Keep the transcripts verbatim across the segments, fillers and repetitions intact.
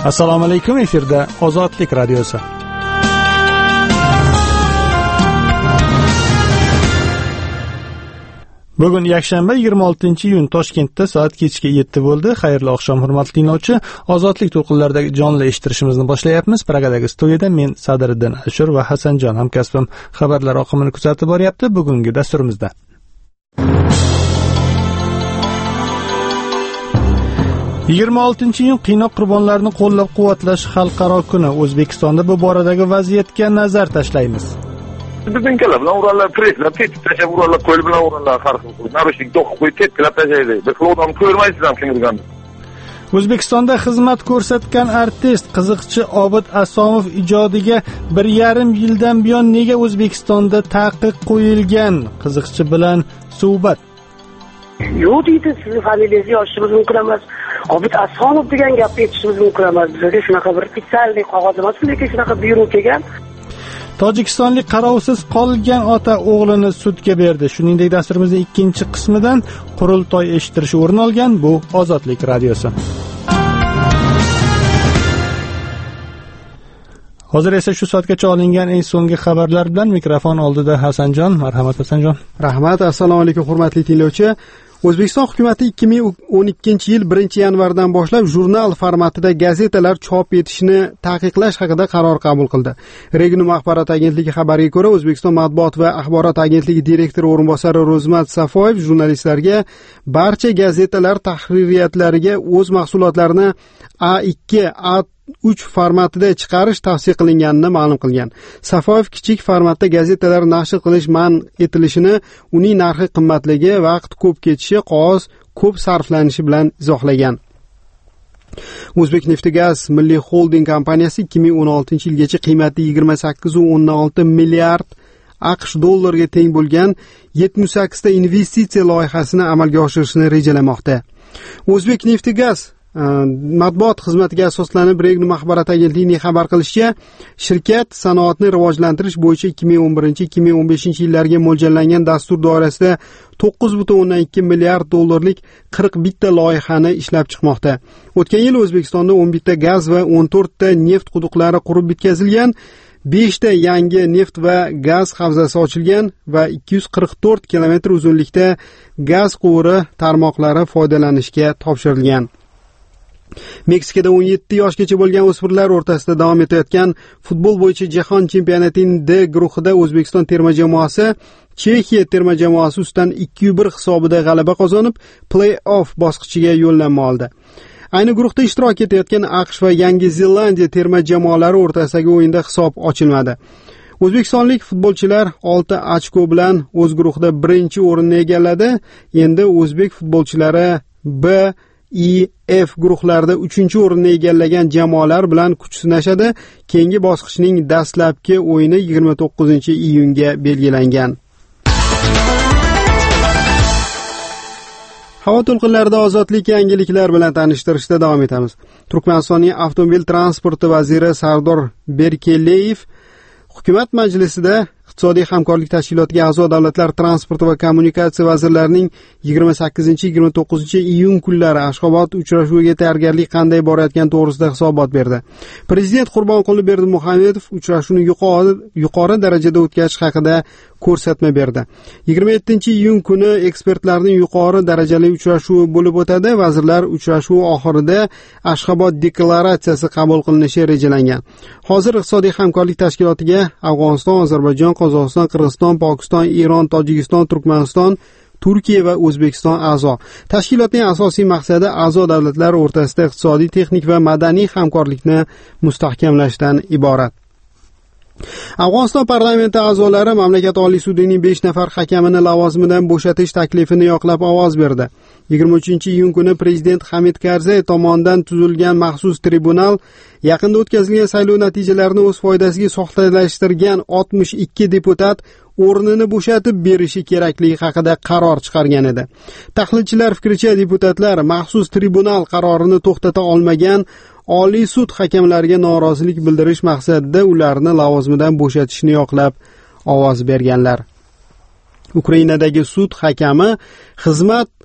Assalomu alaykum, efirda Ozodlik radiosi. Bugun yakshanba yigirma oltinchi iyun, Toshkentda soat kechki yetti bo'ldi. Xayrli oqshom, hurmatli tinglovchi. Ozodlik to'lqinlaridagi jonli eshittirishimizni boshlayapmiz. Pragadagi studiyada men Sadiriddin Ashur va Hasanjon hamkasbim xabarlar oqimini kuzatib boryapti. Bugungi dasturimizda yigirma oltinchi iyun qiynoq qurbonlarini qo'llab-quvvatlash xalqaro kuni. O'zbekistonda bu boradagi vaziyatga nazar tashlaymiz. Biznikilar bilan uranlar preslab, tepib tashlab, uranlar qo'l bilan uranlar xarqib qo'yib, narushlik to'qib qo'yib, tepkilab tashlaydi. Biz odam ko'rmaysiz ham kim urganini. O'zbekistonda xizmat ko'rsatgan artist, qiziqchi Obid Asomov ijodiga bir yarim yildan buyon nega O'zbekistonda taqiq qo'yilgan? Qiziqchi bilan suhbat. Yo'q deydi, sizni familiyangizni yozishimiz mumkin emas. Obid Asomov degan gapni aytishimiz mumkin emas. Bizga shunaqa bir ofitsiallik qog'oz emas, lekin shunaqa buyruq kelgan. Tojikistonlik qarovsiz qolgan ota o'g'lini sudga berdi. Shuningdek, dasturimizning ikkinchi qismidan qurultoy eshittirishi o'rin olgan. Bu Ozodlik radiosi. Hozir esa shu soatgacha olingan eng so'nggi xabarlar bilan mikrofon oldida Hasanjon. Marhamat Hasanjon. Rahmat. Assalomu alaykum, hurmatli tinglovchi. O'zbekiston hukumati ikki ming o'n ikkinchi yil birinchi yanvardan boshlab jurnal formatida gazetalar chop etishni taqiqlash haqida qaror qabul qildi. Regnum axborot agentligi xabariga ko'ra, O'zbekiston matbuot va axborot agentligi direktori o'rinbosari Ro'zmat Safoyev jurnalistlarga barcha gazetalar tahririyatlariga o'z mahsulotlarini A ikki, A uch formatida chiqarish tavsiya qilinganini ma'lum qilgan. Safoyev kichik formatda gazetalar nashr qilish man etilishini uning narxi qimmatligi, vaqt ko'p ketishi, qog'oz ko'p sarflanishi bilan izohlagan. O'zbekneftgaz milliy xolding kompaniyasi ikki ming o'n oltinchi yilgacha qiymati yigirma sakkiz nuqta o'n olti milliard AQSh dollariga teng bo'lgan yetmish sakkizta investitsiya loyihasini amalga oshirishni rejalamoqda. O'zbekneftgaz matbuot xizmatiga asoslanib Regnum axborot agentligining xabar qilishicha, shirkat sanoatni rivojlantirish bo'yicha ikki ming o'n birinchi ikki ming o'n beshinchi yillarga mo'ljallangan dastur doirasida to'qqiz nuqta o'n ikki milliard dollarlik qirq bitta loyihani ishlab chiqmoqda. O'tgan yil O'zbekistonda o'n bitta gaz va o'n to'rtta neft quduqlari qurib bitkazilgan, besh ta yangi neft va gaz havzasi ochilgan va ikki yuz qirq to'rt kilometr uzunlikda gaz quvuri tarmoqlari foydalanishga topshirilgan. Meksikada o'n yetti yoshgacha bo'lgan o'smirlar o'rtasida davom etayotgan futbol bo'yicha jahon chempionatining D guruhida O'zbekiston terma jamoasi Chexiya terma jamoasi ustidan ikki bir hisobida g'alaba qozonib, play-off bosqichiga yo'llanma oldi. Ayni guruhda ishtirok etayotgan AQSh va Yangi Zelandiya terma jamoalari o'rtasidagi o'yinda hisob ochilmadi. O'zbekistonlik futbolchilar olti ochko bilan o'z guruhida birinchi o'rinni egalladi. Endi o'zbek futbolchilari B I F guruhlarida uchinchi o'rinni egallagan jamoalar bilan kuch sinashadi. Keyingi bosqichning dastlabki o'yini yigirma to'qqizinchi iyunga belgilangan. Havo to'lqinlarida ozodlik yangiliklar bilan tanishtirishda davom etamiz. Turkmanistonning avtomobil transporti vaziri Sardor Berkeleyev Hukumat majlisida Iqtisodiy hamkorlik tashkilotiga a'zo davlatlar transport va kommunikatsiya vazirlarining yigirma sakkizinchi yigirma to'qqizinchi iyun kunlari Ashxobod uchrashuviga tayyorgarlik qanday borayotgani to'g'risida hisobot berdi. Prezident Qurbonquli Berdimuhamedov uchrashuvni yuqori yuqori darajada o'tkazish haqida ko'rsatma berdi. yigirma yettinchi iyun kuni ekspertlarning yuqori darajali uchrashuvi bo'lib o'tadi. Vazirlar uchrashuvi oxirida Ashxobod deklaratsiyasi qabul qilinishi rejalangan. Hozir Iqtisodiy hamkorlik tashkilotiga Afg'oniston, Ozarbayjon, Qozog'iston, Qirg'iziston, Pokiston, Eron, Tojikiston, Turkmaniston, Turkiya va O'zbekiston a'zo. Tashkilotning asosiy maqsadi a'zo davlatlar o'rtasida iqtisodiy, texnik va madaniy hamkorlikni mustahkamlashdan iborat. Afg'oniston parlamenti a'zolari mamlakat Oliy sudining besh nafar hakamini lavozimidan bo'shatish taklifini yoqlab ovoz berdi. yigirma uchinchi iyun kuni prezident Hamid Karzay tomonidan tuzilgan maxsus tribunal yaqinda o'tkazilgan saylov natijalarini o'z foydasiga soxtalashtirgan oltmish ikki deputat o'rnini bo'shatib berishi kerakligi haqida qaror chiqargan edi. Tahlilchilar fikricha, deputatlar maxsus tribunal qarorini to'xtata olmagan Oliy sud hakamlariga norozilik bildirish maqsadida ularni lavozimidan bo'shatishni yoqlab ovoz berganlar. Ukrainadagi sud hakami xizmat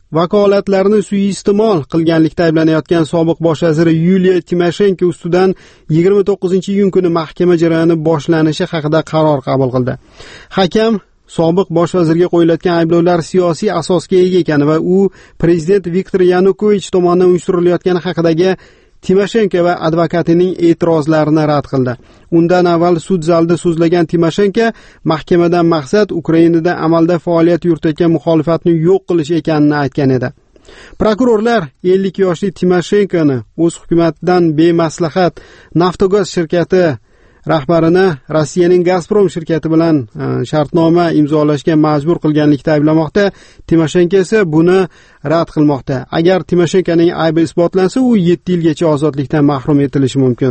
vakolatlarini suiiste'mol qilganlikda ayblanayotgan sobiq bosh vaziri Yuliya Timoshenko ustidan yigirma to'qqizinchi iyun kuni mahkama jarayoni boshlanishi haqida qaror qabul qildi. Hakam sobiq bosh vazirga qo'yilayotgan ayblovlar siyosiy asosga ega ekani va u prezident Viktor Yanukovich tomonidan uyushtirilayotgani haqidagi Timoshenko va advokatining e'tirozlarini rad qildi. Undan avval sud zalida so'zlagan Timoshenko mahkamadan maqsad Ukrainada amalda faoliyat yuritayotgan muxolifatni yo'q qilish ekanini aytgan edi. Prokurorlar ellik yoshli Timoshenkoni o'z hukumatidan bemaslahat Naftogaz shirkati rahbarini Rossiyaning Gazprom shirkati bilan shartnoma imzolashga majbur qilganlikda ayblamoqda. Timoshenko esa buni rad qilmoqda. Agar Timoshenkoning aybi isbotlansa, u yetti yilgacha ozodlikdan mahrum etilishi mumkin.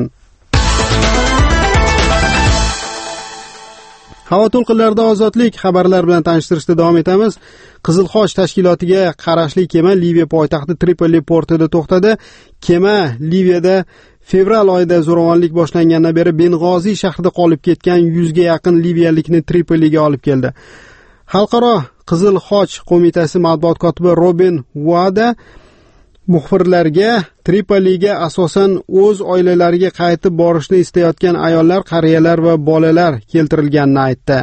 Havo to'lqinlarida ozodlik xabarlar bilan tanishtirishda davom etamiz. Qizil Xoch tashkilotiga qarashli kema Liviya poytaxti Tripoli portida to'xtadi. Kema Liviyada fevral oyida zo'ravonlik boshlangandan beri Beng'ozi shahrida qolib ketgan yuzga yaqin liviyalikni Tripoliga olib keldi. Xalqaro Qizil Xoch qo'mitasi matbuot kotibi Robin Wada muxbirlarga Tripoliga asosan o'z oilalariga qaytib borishni istayotgan ayollar, qariyalar va bolalar keltirilganini aytdi.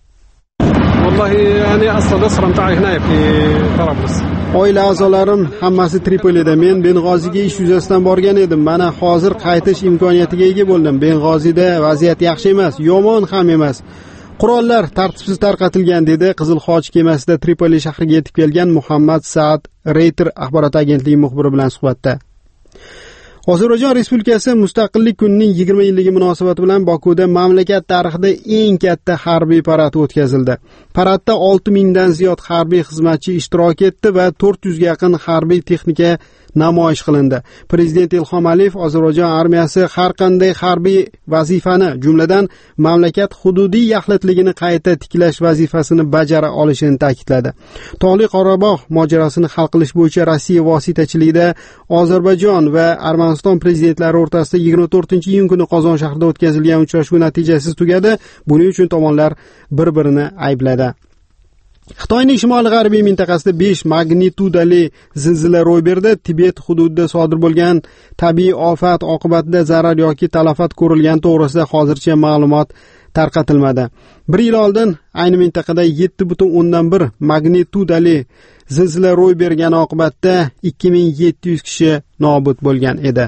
Oila a'zolarim hammasi Tripolida. Men Beng'oziga ish yuzasidan borgan edim. Mana hozir qaytish imkoniyatiga ega bo'ldim. Beng'ozida vaziyat yaxshi emas, yomon ham emas. Qurollar tartibsiz tarqatilgan, dedi Qizil Xoch kemasida Tripoli shahriga yetib kelgan Muhammad Saad Reuters axborot agentligi muxbiri bilan suhbatda. Ozarbayjon Respublikasi Mustaqillik kunining yigirma yilligi munosabati bilan Bokuda mamlakat tarixida eng katta harbiy parad o'tkazildi. Paradda olti mingdan ziyod harbiy xizmatchi ishtirok etdi va to'rt yuzga yaqin harbiy texnika namoyish qilindi. Prezident Ilhom Aliyev Ozarbayjon armiyasi har qanday harbiy vazifani, jumladan mamlakat hududiy yaxlitligini qayta tiklash vazifasini bajara olishini ta'kidladi. Tog'li Qorabog' mojarosini hal qilish bo'yicha Rossiya vositachiligida Ozarbayjon va Armaniston prezidentlari o'rtasida yigirma to'rtinchi iyun kuni Qozon shahrida o'tkazilgan uchrashuv natijasiz tugadi. Buning uchun tomonlar bir-birini aybladi. Xitoyning shimoli-g'arbiy mintaqasida besh magnitudali zilzila ro'y berdi. Tibet hududida sodir bo'lgan tabiiy ofat oqibatida zarar yoki talafot ko'rilgani to'g'risida hozircha ma'lumot tarqatilmadi. Bir yil oldin ayni mintaqada yetti butun o'ndan bir magnitudali zilzila ro'y bergani oqibatida ikki ming yetti yuz kishi nobud bo'lgan edi.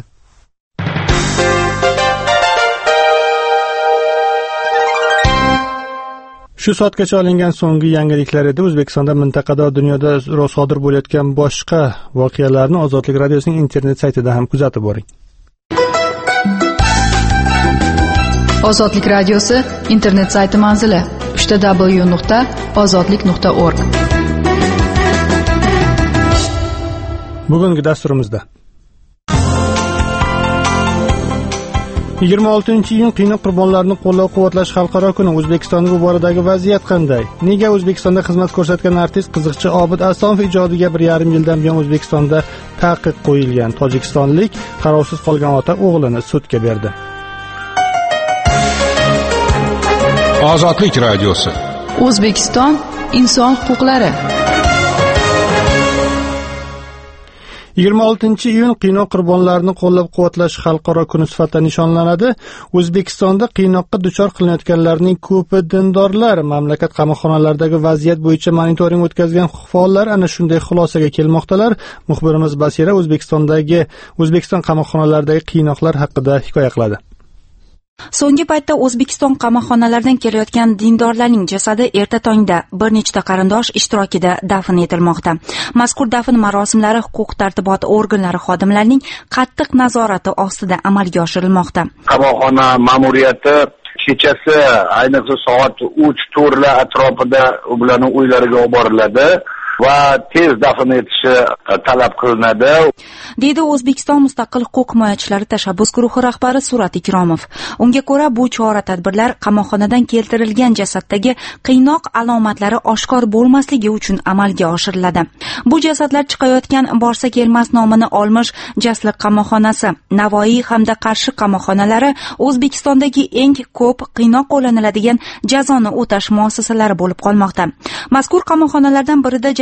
Shu soatgacha olingan so'nggi yangiliklar edi. O'zbekistonda mintaqada dunyoda sodir bo'layotgan boshqa voqealarni Ozodlik radiosining internet saytida ham kuzatib boring. Ozodlik radiosi internet sayti manzili w w w nuqta ozodlik nuqta org. Bugungi dasturimizda yigirma oltinchi iyun qiynoq qurbonlarini qo'llab-quvvatlash xalqaro kuni. O'zbekistonda bu boradagi vaziyat qanday? Nega O'zbekistonda xizmat ko'rsatgan artist qiziqchi Obid Asomov ijodiga bir yarim yildan buyon O'zbekistonda taqiq qo'yilgan? Tojikistonlik qarovsiz qolgan ota o'g'lini sudga berdi. Ozodlik radiosi. O'zbekiston inson huquqlari. yigirma oltinchi iyun qiynoq qurbonlarini qo'llab-quvvatlash xalqaro kuni sifatida nishonlanadi. O'zbekistonda qiynoqqa duchor qilinayotganlarning ko'pi dindorlar. Mamlakat qamoqxonalaridagi vaziyat bo'yicha monitoring o'tkazgan faollar ana shunday xulosaga kelmoqdalar. Muxbirimiz Basira O'zbekistondagi O'zbekiston qamoqxonalaridagi qiynoqlar haqida hikoya qiladi. So'nggi paytda O'zbekiston qamoqxonalaridan kelayotgan dindorlarning jasadi erta tongda bir nechta qarindosh ishtirokida dafn etilmoqda. Mazkur dafn marosimlari huquq-tartibot organlari xodimlarining qattiq nazorati ostida amalga oshirilmoqda. Qamoqxona ma'muriyati kechasi ayniqsa soat uch to'rtlar atrofida ularning uylariga olib boriladi va tez dafn etishi talab qilinadi, deydi O'zbekiston Mustaqil huquq himoyachilari tashabbus guruhi rahbari Surat Ikromov. Unga ko'ra, bu chora-tadbirlar qamoqxonadan keltirilgan jasaddagi qiynoq alomatlari oshkor bo'lmasligi uchun amalga oshiriladi. Bu jasadlar chiqayotgan borsa kelmas nomini olmish Jasliq qamoqxonasi, Navoiy hamda Qarshi qamoqxonalari O'zbekistondagi eng ko'p qiynoq qo'llaniladigan jazoni o'tash muassasalari bo'lib qolmoqda. Mazkur qamoqxonalardan birida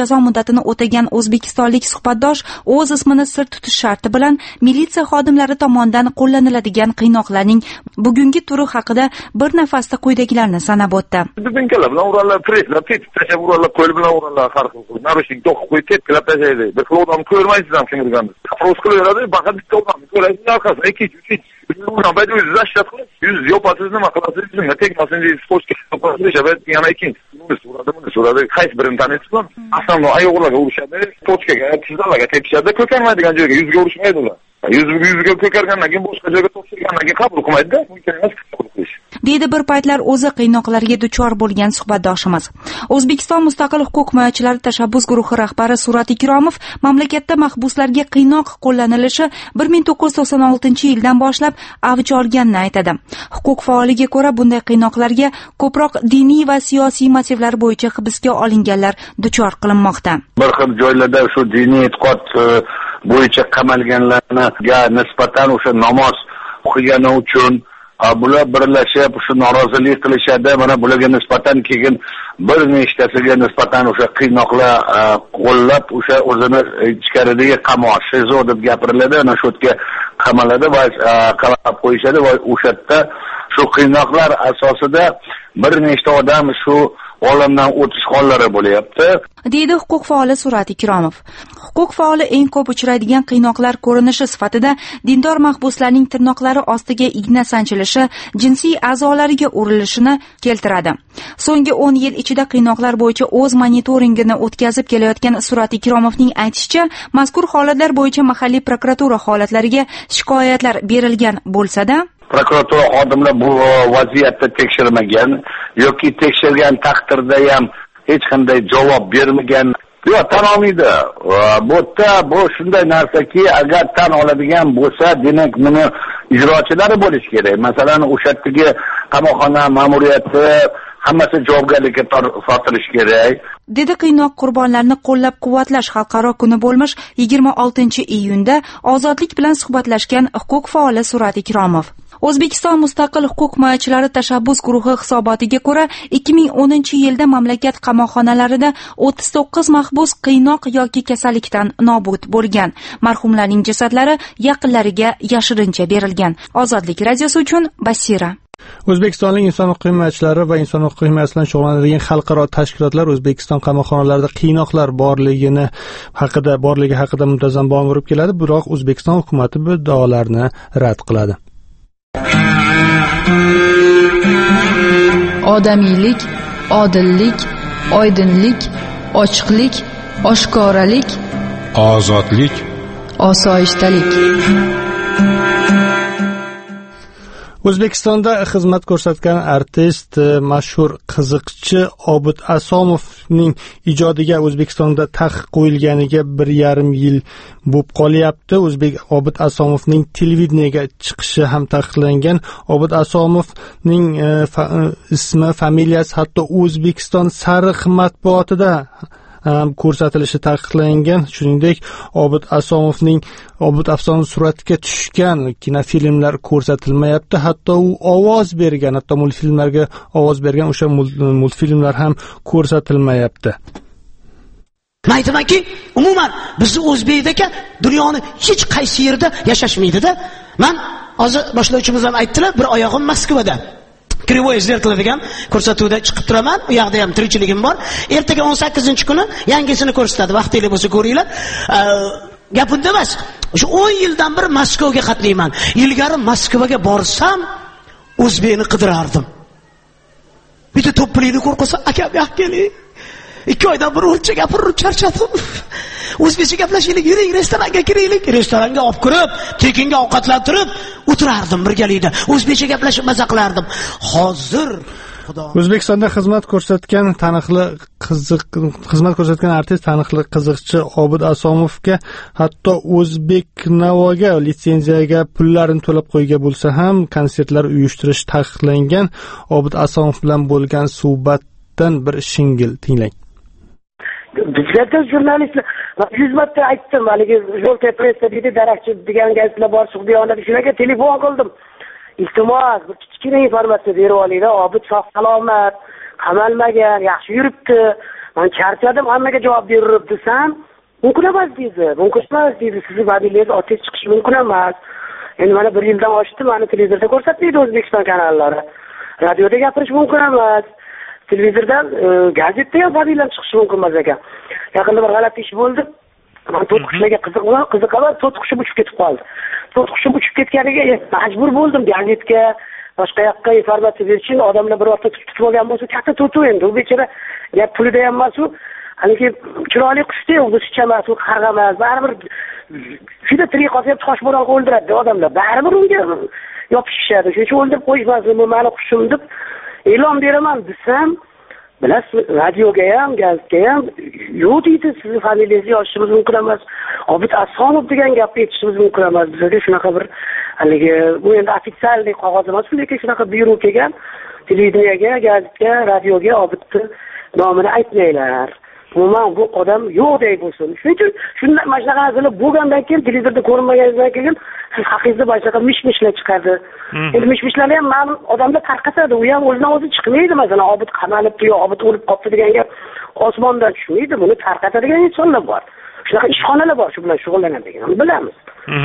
jazo muddatini o'tagan o'zbekistonlik suhbatdosh o'z ismini sir tutish sharti bilan militsiya xodimlari tomonidan qo'llaniladigan qiynoqlarning bugungi turi haqida bir nafasda quyidagilarni sanab o'tdi. Biznikilar bilan uranlar tretlar, tet tashlab uranlar qo'l bilan uranlar farq qilib, narushnik to'qib qo'yib tetkilab tashlaydi. Bir xil odam ko'rmaysiz ham kimdirgandir. Afros qilaveradi, faqat bitta odam ko'rasiz, orqasidan ikki uch uch bayda o'zingiz ashtat qilib, yuz yopasiz, nima qilasiz, bizga tegmasin deysiz, pochka yopasiz, shabat yana ikkinchi. Buni so'radi, buni so'radi, qaysi birini taniysizmi? Aslında oyoqlarga urishadi, pochkaga, tizzalarga tepishadi, ko'karmaydigan joyga yuzga urishmaydi ular. Yuz yuzga ko'kargandan keyin boshqa joyga topshirgandan keyin qabul qilmaydi-da, mumkin emas qabul qilish. Deydi bir paytlar o'zi qiynoqlarga duchor bo'lgan suhbatdoshimiz. O'zbekiston mustaqil huquq himoyachilari tashabbus guruhi rahbari Surat Ikromov mamlakatda mahbuslarga qiynoq qo'llanilishi bir ming to'qqiz yuz to'qson oltinchi yildan boshlab avj olganini aytadi. Huquq faoliga ko'ra bunday qiynoqlarga ko'proq diniy va siyosiy motivlar bo'yicha hibsga olinganlar duchor qilinmoqda. Bir xil joylarda shu diniy e'tiqod bo'yicha qamalganlarga nisbatan o'sha namoz o'qigani uchun bular birlashib shu norozilik qilishadi. Mana bularga nisbatan keyin bir nechtasiga nisbatan o'sha qiynoqlar qo'llab o'sha o'zini ichkaridagi qamoq shizo deb gapiriladi. Ana shu yerga qamaladi va qamab qo'yishadi va o'sha yerda shu qiynoqlar asosida bir nechta odam shu olamdan o'tish hollari bo'lyapti, deydi huquq faoli Surat Ikromov. Huquq faoli eng ko'p uchraydigan qiynoqlar ko'rinishi sifatida dindor mahbuslarning tirnoqlari ostiga igna sanchilishi, jinsiy a'zolariga urilishini keltiradi. So'nggi o'n yil ichida qiynoqlar bo'yicha o'z monitoringini o'tkazib kelayotgan Surat Ikromovning aytishicha, mazkur holatlar bo'yicha mahalliy prokuratura holatlariga shikoyatlar berilgan bo'lsa-da, prokuratura xodimlar bu vaziyatni tekshirmagan yoki tekshirgan taqdirda ham hech qanday javob bermagan. Yo'q, tan olmaydi. Bu yerda bu shunday narsaki, agar tan oladigan bo'lsa, demak buni ijrochilari bo'lish kerak. Masalan, o'sha yerdagi qamoqxona ma'muriyati hammasi javobgarlikka tortilish kerak. Dedi qiynoq qurbonlarini qo'llab-quvvatlash xalqaro kuni bo'lmish yigirma oltinchi iyunda Ozodlik bilan suhbatlashgan huquq faoli Surat Ikromov. O'zbekiston mustaqil huquq himoyachilari tashabbus guruhi hisobotiga ko'ra, ikki ming o'ninchi yilda mamlakat qamoqxonalarida o'ttiz to'qqiz mahbus qiynoq yoki kasallikdan nobud bo'lgan. Marhumlarning jasadlari yaqinlariga yashirincha berilgan. Ozodlik radiosi uchun Basira. O'zbekistonlik inson huquq himoyachilari va inson huquq himoyasi bilan shug'ullanadigan xalqaro tashkilotlar O'zbekiston qamoqxonalarida qiynoqlar borligini haqida borligi haqida muntazam bong urib keladi, biroq O'zbekiston hukumatı bu da'volarni rad qiladi. Odamiylik, odillik, oydinlik, ochiqlik, oshkoralik, ozodlik, osoyishtalik. O'zbekistonda xizmat ko'rsatgan artist, mashhur qiziqchi Obid Asomovning ijodiga O'zbekistonda taqiq qo'yilganiga bir yarim yil bo'lib qolyapti. O'zbek Obid Asomovning televideniyaga chiqishi ham taqiqlangan. Obid Asomovning e, fa, ismi, familiyasi hatto O'zbekiston sariq matbuotida ko'rsatilishi taqiqlangan. Shuningdek, Obid Asomovning Obid Asomov suratga tushgan kinofilmlar ko'rsatilmayapti. Hatto u ovoz bergan, hatto multfilmlarga ovoz bergan o'sha multfilmlar ham ko'rsatilmayapti. Men aytamanki, umuman bizni o'zbekdagi dunyoni hech qaysi yerda yashashmaydi-da. Men hozir boshlovchimiz ham aytdilar, bir oyog'im Moskvada. Krivoy izlertiladigan ko'rsatuvda chiqib turaman. U yoqda ham tirikchiligim bor. Ertaga o'n sakkizinchi kuni yangisini ko'rsatadi. Vaqtingiz bo'lsa ko'ringlar. Gap unda emas. O'sha o'n yildan bir Moskvaga qatnayman. Ilgari Moskvaga borsam o'zbekni qidirardim. Bitta to'plikni ko'rqosa, aka bu yoqqa keling. ikki oydan bir o'rcha gapirib charchadim. O'zbekcha gaplashaylik, yuring, restoranga kiraylik. Restoranga olib kirib, tekinga ovqatlantirib o'tirardim birgalikda. O'zbekcha gaplashib maza qilardim. Hozir O'zbekistonda xizmat ko'rsatgan taniqli qiziq xizmat ko'rsatgan artist, taniqli qiziqchi Obid Asomovga hatto O'zbek Navoga litsenziyaga pullarini to'lab qo'ygan bo'lsa ham konsertlar uyushtirish taqiqlangan. Obid Asomov bilan bo'lgan suhbatdan bir shingil tinglang. Bizlarda jurnalistlar yuz marta aytdim, haligi Jo'ltay pressa deydi, darakchi degan gazetlar bor, Sug'diyonda shularga telefon qildim. Iltimos, bir kichkina informatsiya berib olinglar. Obid sog' salomat, qamalmagan, yaxshi yuribdi. men charchadim, hammaga javob berib desam, mumkin emas deydi. Mumkin emas deydi. Sizni familiyangiz otiz chiqishi mumkin emas. Endi mana bir yildan oshdi, meni televizorda ko'rsatmaydi O'zbekiston kanallari. Radioda gapirish mumkin emas. Televizordan, gazetda ham familiyam chiqishi mumkin emas ekan. Yaqinda bir g'alati ish bo'ldi. Men to'rt qushlarga qiziqman, qiziqaman, to'rt qushim uchib ketib qoldi. To'rt qushim uchib ketganiga majbur bo'ldim gazetga, boshqa yoqqa informatsiya berish uchun odamlar bir vaqtda tutib olgan bo'lsa, katta to'tuv endi. U bechora gap pulida ham emas u. Haligi chiroyli qushda u o'zicha emas, u qarg'a emas. Baribir juda tirik qolsa ham tosh bilan o'ldiradi odamlar. Baribir unga yopishishadi. Shuning uchun o'ldirib qo'yishmasin, bu meni qushim deb e'lon beraman desam, bilasiz, radioga ham, gazetga ham yo'q deydi, sizni familiyangizni yozishimiz mumkin emas. Obid Asomov degan gapni aytishimiz mumkin emas. Bizga shunaqa bir haligi bu endi ofitsialniy qog'oz emas, lekin shunaqa buyruq kelgan, televideniyaga, gazetga, radioga Obidni nomini aytmanglar. Umuman bu odam yo'qdek bo'lsin. Shuning uchun shunday mana shunaqa narsalar bo'lgandan keyin, televizorda ko'rinmagandan keyin siz haqingizda boshqa mish-mishlar chiqadi. Endi mish-mishlarni ham ma'lum odamlar tarqatadi. U ham o'zidan o'zi chiqmaydi. Masalan, Obid qamalibdi yo Obid o'lib qolibdi degan gap osmondan tushmaydi. Buni tarqatadigan insonlar bor. Shunaqa ishxonalar bor, shu bilan shug'ullanadigan. Bilamiz.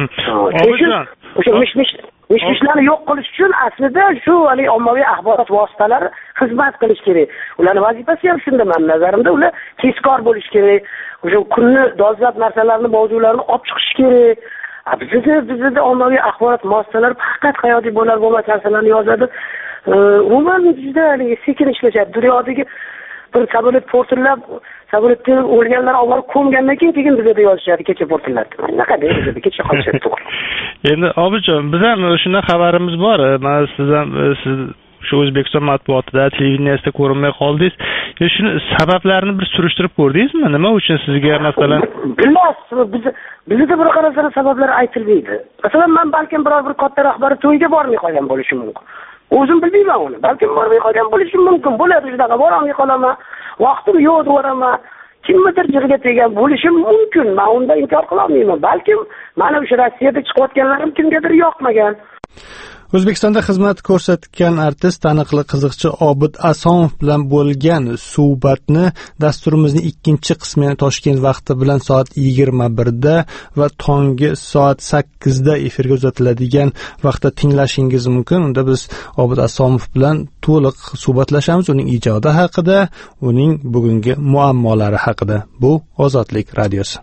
O'sha mish-mish mish-mishlarni yo'q qilish uchun aslida shu hali ommaviy axborot vositalari xizmat qilish kerak. Ularning vazifasi ham shunda, men nazarimda ular tezkor bo'lish kerak. O'sha kunni dolzarb narsalarni, mavzularni olib chiqish kerak. Bizda bizda ommaviy axborot vositalari faqat hayotiy bo'lar bo'lmas narsalarni yozadi. Umuman juda sekin ishlashadi. Dunyodagi bir samolyot portlab, samolyotda o'lganlar olib ko'mgandan keyin keyin bizda yozishadi kecha portlatdi. Nima deydi, kecha qolishadi to'g'ri. Endi Obidjon, biz ham shunday xabarimiz bor. Men siz ham siz shu O'zbekiston matbuotida, televideniyasida ko'rinmay qoldingiz. Shuni sabablarini bir surishtirib ko'rdingizmi? Nima uchun sizga masalan bilasiz, biz bizda bir qarasana sabablar aytilmaydi. Masalan, men balkim biror bir katta rahbar to'yga bormay qolgan bo'lishim mumkin. O'zim bilmayman uni. Balkim bormay qolgan bo'lishim mumkin. Bo'ladi, shunaqa bormay qolaman. Vaqtim yo'q deb kimnidir jig'iga tegan bo'lishim mumkin. Men unda inkor qila olmayman. Balkim mana o'sha Rossiyada chiqayotganlarim kimgadir yoqmagan. O'zbekistonda xizmat ko'rsatgan artist, taniqli qiziqchi Obid Asomov bilan bo'lgan suhbatni dasturimizning ikkinchi qismini Toshkent vaqti bilan soat yigirma birda va tongi soat sakkizda efirga uzatiladigan vaqtda tinglashingiz mumkin. Unda biz Obid Asomov bilan to'liq suhbatlashamiz, uning ijodi haqida, uning bugungi muammolari haqida. Bu Ozodlik radiosi.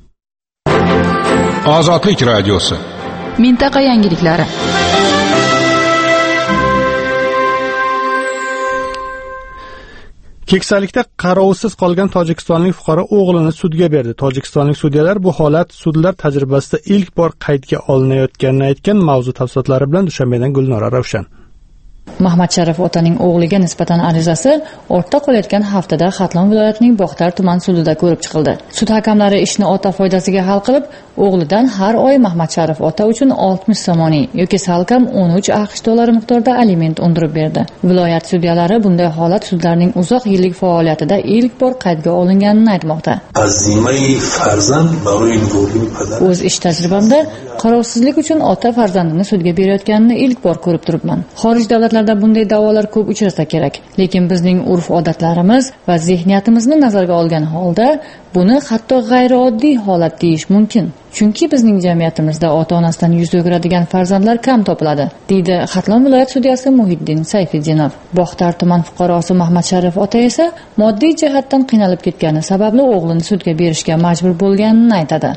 Ozodlik radiosi. Mintaqa yangiliklari. Keksalikda qarovsiz qolgan tojikistonlik fuqaro o'g'lini sudga berdi. Tojikistonlik sudyalar bu holat sudlar tajribasida ilk bor qaydga olinayotganini aytgan. Mavzu tafsilotlari bilan Dushanbedan Gulnora Ravshan. Mahmat Sharif otaning o'g'liga nisbatan arizasi ortda qolayotgan haftada Xatlon viloyatining Bog'tar tuman sudida ko'rib chiqildi. Sud hakamlari ishni ota foydasiga hal qilib, o'g'lidan har oy Mahmat Sharif ota uchun oltmish somoniy yoki salkam o'n uch aqsh dollari miqdorida aliment undirib berdi. Viloyat sudyalari bunday holat sudlarning uzoq yillik faoliyatida ilk bor qaydga olinganini aytmoqda. O'z ish tajribamda qarovsizlik uchun ota farzandini sudga berayotganini ilk bor ko'rib turibman. Xorij davlatlarida bunday da'volar ko'p uchrasa kerak, lekin bizning urf-odatlarimiz va zihniyatimizni nazarga olgan holda buni hatto g'ayrioddiy holat deyish mumkin. Chunki bizning jamiyatimizda ota-onasidan yuz o'giradigan farzandlar kam topiladi, deydi Xatlon viloyat sudyasi Muhiddin Sayfiddinov. Bog'tar tuman fuqarosi Mahmat Sharif ota esa moddiy jihatdan qiynalib ketgani sababli o'g'lini sudga berishga majbur bo'lganini aytadi.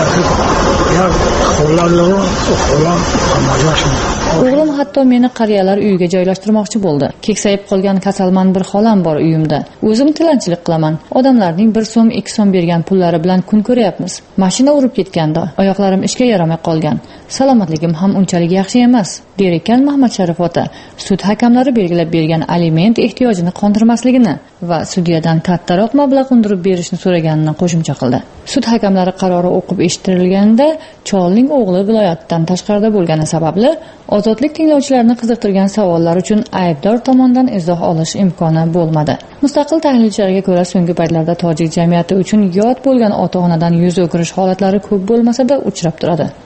O'g'lim hatto meni qariyalar uyiga joylashtirmoqchi bo'ldi. Keksayib qolgan kasalmand bir xolam bor uyimda. O'zim tilanchilik qilaman. Odamlarning bir so'm, ikki so'm bergan pullari bilan kun ko'ryapmiz. Mashina urib ketganda oyoqlarim ishga yaramay qolgan. Salomatligim ham unchalik yaxshi emas, der ekan Mahmat Sharif ota. Sud hakamlari belgilab bergan aliment ehtiyojini qondirmasligini va sudyadan kattaroq mablag' undirib berishni so'raganini qo'shimcha qildi. Sud hakamlari qarori o'qib eshittirilganda cholning o'g'li viloyatdan tashqarida bo'lgani sababli ozodlik tinglovchilarini qiziqtirgan savollar uchun aybdor tomondan izoh olish imkoni bo'lmadi. Mustaqil tahlilchilarga ko'ra, so'nggi paytlarda tojik jamiyati uchun yot bo'lgan ota-onadan yuz o'girish holatlari ko'p bo'lmasa-da uchrab turadi.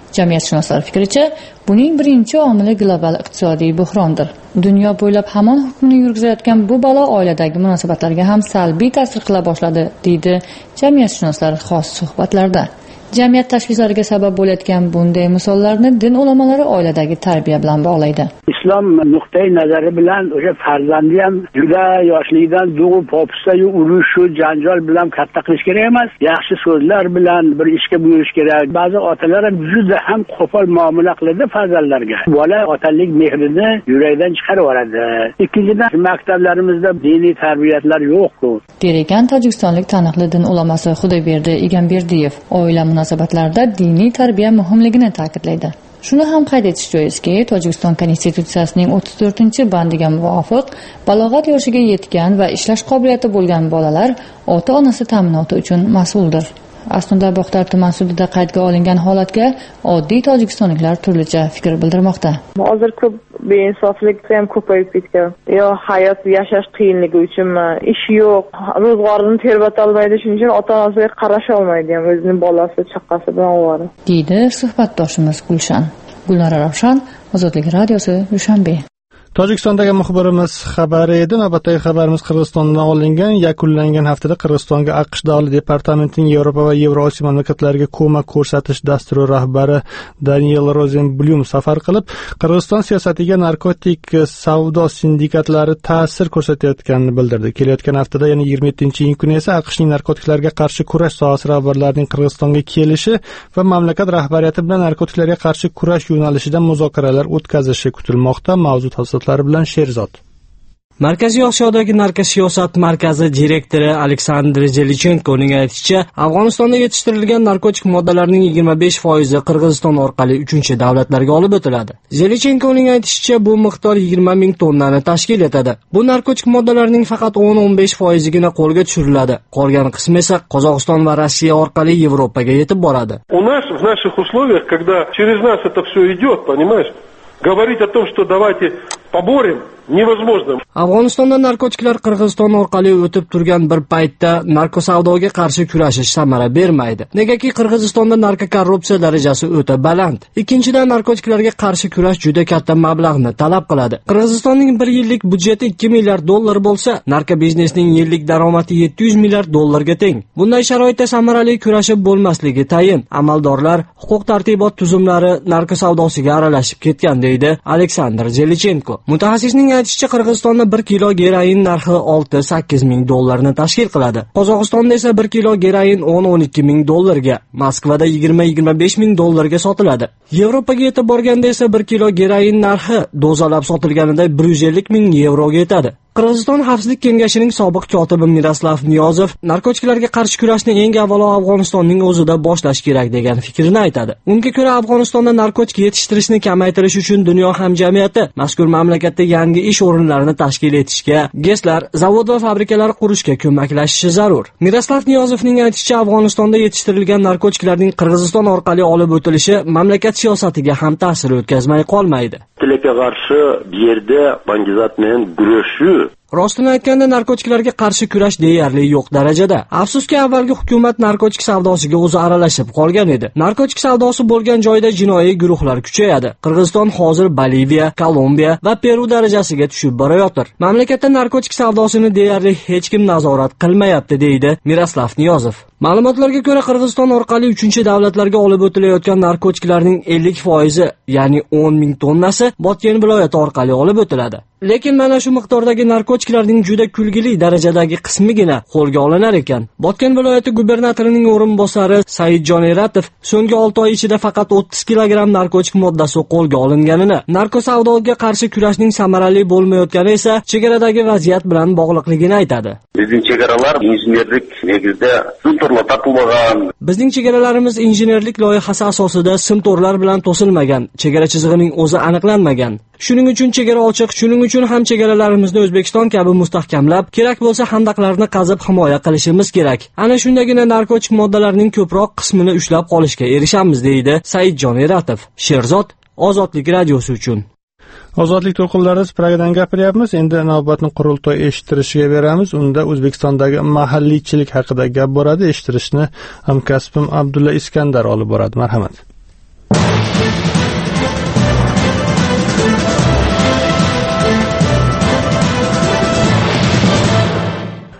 Jamiyatshunoslar fikricha, buning birinchi omili global iqtisodiy buhrondir. Dunyo bo'ylab hamon hukmni yurgizayotgan bu balo oiladagi munosabatlarga ham salbiy ta'sir qila boshladi, deydi jamiyatshunoslar xos suhbatlarda. Jamiyat tashvislariga sabab bo'layotgan bunday misollarni din ulamolari oiladagi tarbiya bilan bog'laydi. Islom nuqtai nazari bilan o'sha farzandni ham juda yoshlikdan dug'u popsa-yu urushu janjal bilan katta qilish kerak emas. Yaxshi so'zlar bilan bir ishga buyurish kerak. Ba'zi otalar ham juda ham qo'pol muomala qiladi farzandlarga. Bola otalik mehrini yurakdan chiqarib yuboradi. Ikkinchidan, maktablarimizda diniy tarbiyatlar yo'q-ku. Deragan tojikistonlik taniqli din ulamosi Xudoyberdi Egamberdiyev oila munosabatlarida diniy tarbiya muhimligini ta'kidlaydi. Shuni ham qayd etish joizki, Tojikiston Konstitutsiyasining o'ttiz to'rtinchi bandiga muvofiq balog'at yoshiga yetgan va ishlash qobiliyati bo'lgan bolalar ota-onasi ta'minoti uchun mas'uldir. Aslida Bo'xtar tuman sudida qaydga olingan holatga oddiy tojikistonliklar turlicha fikr bildirmoqda. Hozir ko'p beinsoflik ham ko'payib ketgan. Yo hayot yashash qiyinligi uchunmi, ish yo'q, ro'zg'orini terbat olmaydi, shuning uchun ota-onasiga qarasha olmaydi ham o'zining bolasi, chaqasi bilan ovora. Deydi suhbatdoshimiz Gulshan. Gulnora Ravshan, Ozodlik radiosi, Dushanbe. Tojikistondagi muxbirimiz xabari edi. Navbatdagi xabarimiz Qirg'izistondan olingan. Yakunlangan haftada Qirg'izistonga AQSh Davlat departamentining Yevropa va Yevrosiyo mamlakatlariga ko'mak ko'rsatish dasturi rahbari Daniel Rozenblum safar qilib, Qirg'iziston siyosatiga narkotik savdo sindikatlari ta'sir ko'rsatayotganini bildirdi. Kelayotgan haftada, ya'ni yigirma yettinchi iyun kuni esa AQShning narkotiklarga qarshi kurash sohasi rahbarlarining Qirg'izistonga kelishi va mamlakat rahbariyati bilan narkotiklarga qarshi kurash yo'nalishida muzokaralar o'tkazishi kutilmoqda. Mavzu tafsilotlari bilan Sherzod. Markaziy Osiyodagi narkosiyosat markazi direktori Aleksandr Zelichenkoning aytishicha, Afg'onistonda yetishtirilgan narkotik moddalarning yigirma besh foizi Qirg'iziston orqali uchinchi davlatlarga olib o'tiladi. Zelichenkoning aytishicha, bu miqdor yigirma ming tonnani tashkil etadi. Bu narkotik moddalarning faqat o'n o'n besh foizigina qo'lga tushiriladi. Qolgan qismi esa Qozog'iston va Rossiya orqali Yevropaga yetib boradi. У нас в наших условиях, когда через нас это все идет, понимаешь? Говорить о том, что давайте поборем, невозможно. Afg'onistonda narkotiklar Qirg'iziston orqali o'tib turgan bir paytda narkosavdoga qarshi kurashish samara bermaydi. Negaki Qirg'izistonda narkokorrupsiya darajasi o'ta baland. Ikkinchidan, narkotiklarga qarshi kurash juda katta mablag'ni talab qiladi. Qirg'izistonning bir yillik budjeti ikki milliard dollar bo'lsa, narkobiznesning yillik daromadi yetti yuz milliard dollarga teng. Bunday sharoitda samarali kurashib bo'lmasligi tayin. Amaldorlar, huquq-tartibot tuzumlari narkosavdosiga aralashib ketgan, deydi Aleksandr Zelichenko. Mutaxassisning aytishicha, Qirg'izistonda bir kilo geroin narxi olti sakkiz ming dollarni tashkil qiladi. Qozog'istonda esa bir kilo geroin o'n o'n ikki ming dollarga, Moskvada yigirma yigirma besh ming dollarga sotiladi. Yevropaga yetib borganda esa bir kilo geroin narxi dozalab sotilganida bir yuz ellik ming yevroga yetadi. Qirg'iziston Xavfsizlik kengashining sobiq kotibi Miroslav Niyozov narkotiklarga qarshi kurashni eng avvalo Afg'onistonning o'zida boshlash kerak degan fikrini aytadi. Unga ko'ra, Afg'onistonda narkotik yetishtirishni kamaytirish uchun dunyo hamjamiyati mazkur mamlakatda yangi ish o'rinlarini tashkil etishga, GESlar, zavod va fabrikalar qurishga ko'maklashishi zarur. Miroslav Niyozovning aytishicha, Afg'onistonda yetishtirilgan narkotiklarning Qirg'iziston orqali olib o'tilishi mamlakat siyosatiga ham ta'sir o'tkazmay qolmaydi. Tilga qarshi bu yerda bangizat bilan kurashish Rostini aytganda, narkotiklarga qarshi kurash deyarli yo'q darajada. Afsuski, avvalgi hukumat narkotik savdosiga o'zi aralashib qolgan edi. Narkotik savdosi bo'lgan joyda jinoiy guruhlar kuchayadi. Qirg'iziston hozir Boliviya, Kolumbiya va Peru darajasiga tushib borayotir. Mamlakatda narkotik savdosini deyarli hech kim nazorat qilmayapti, deydi Miroslav Niyozov. Ma'lumotlarga ko'ra, Qirg'iziston orqali uchinchi davlatlarga olib o'tilayotgan narkotiklarning ellik foizi, ya'ni o'n ming tonnasi Botken viloyati orqali olib o'tiladi. Lekin mana shu miqdordagi narkotiklarning juda kulgili darajadagi qismigina qo'lga olinar ekan. Botken viloyati gubernatorining o'rinbosari Saidjon Eratov so'nggi olti oy ichida faqat o'ttiz kilogramm narkotik moddasi qo'lga olinganini, narkosavdoga qarshi kurashning samarali bo'lmayotgani esa chegaradagi vaziyat bilan bog'liqligini aytadi. Bizning chegaralar injenerlik negizda simtorlar topilmagan. Bizning chegaralarimiz injenerlik loyihasi asosida simtorlar bilan to'silmagan, chegara chizig'ining o'zi aniqlanmagan. Shuning uchun chegara ochiq, shuning uchun ham chegaralarimizni O'zbekiston kabi mustahkamlab, kerak bo'lsa xandaqlarni qazib himoya qilishimiz kerak. Ana shundagina narkotik moddalarning ko'proq qismini ushlab qolishga erishamiz, deydi Saidjon Eratov. Sherzod, Ozodlik radiosi uchun. Ozodlik to'lqinlarida Pragadan gapiryapmiz. Endi navbatni qurultoy eshittirishga beramiz. Unda O'zbekistondagi mahalliychilik haqida gap boradi. Eshittirishni hamkasbim Abdulla Iskandar olib boradi. Marhamat.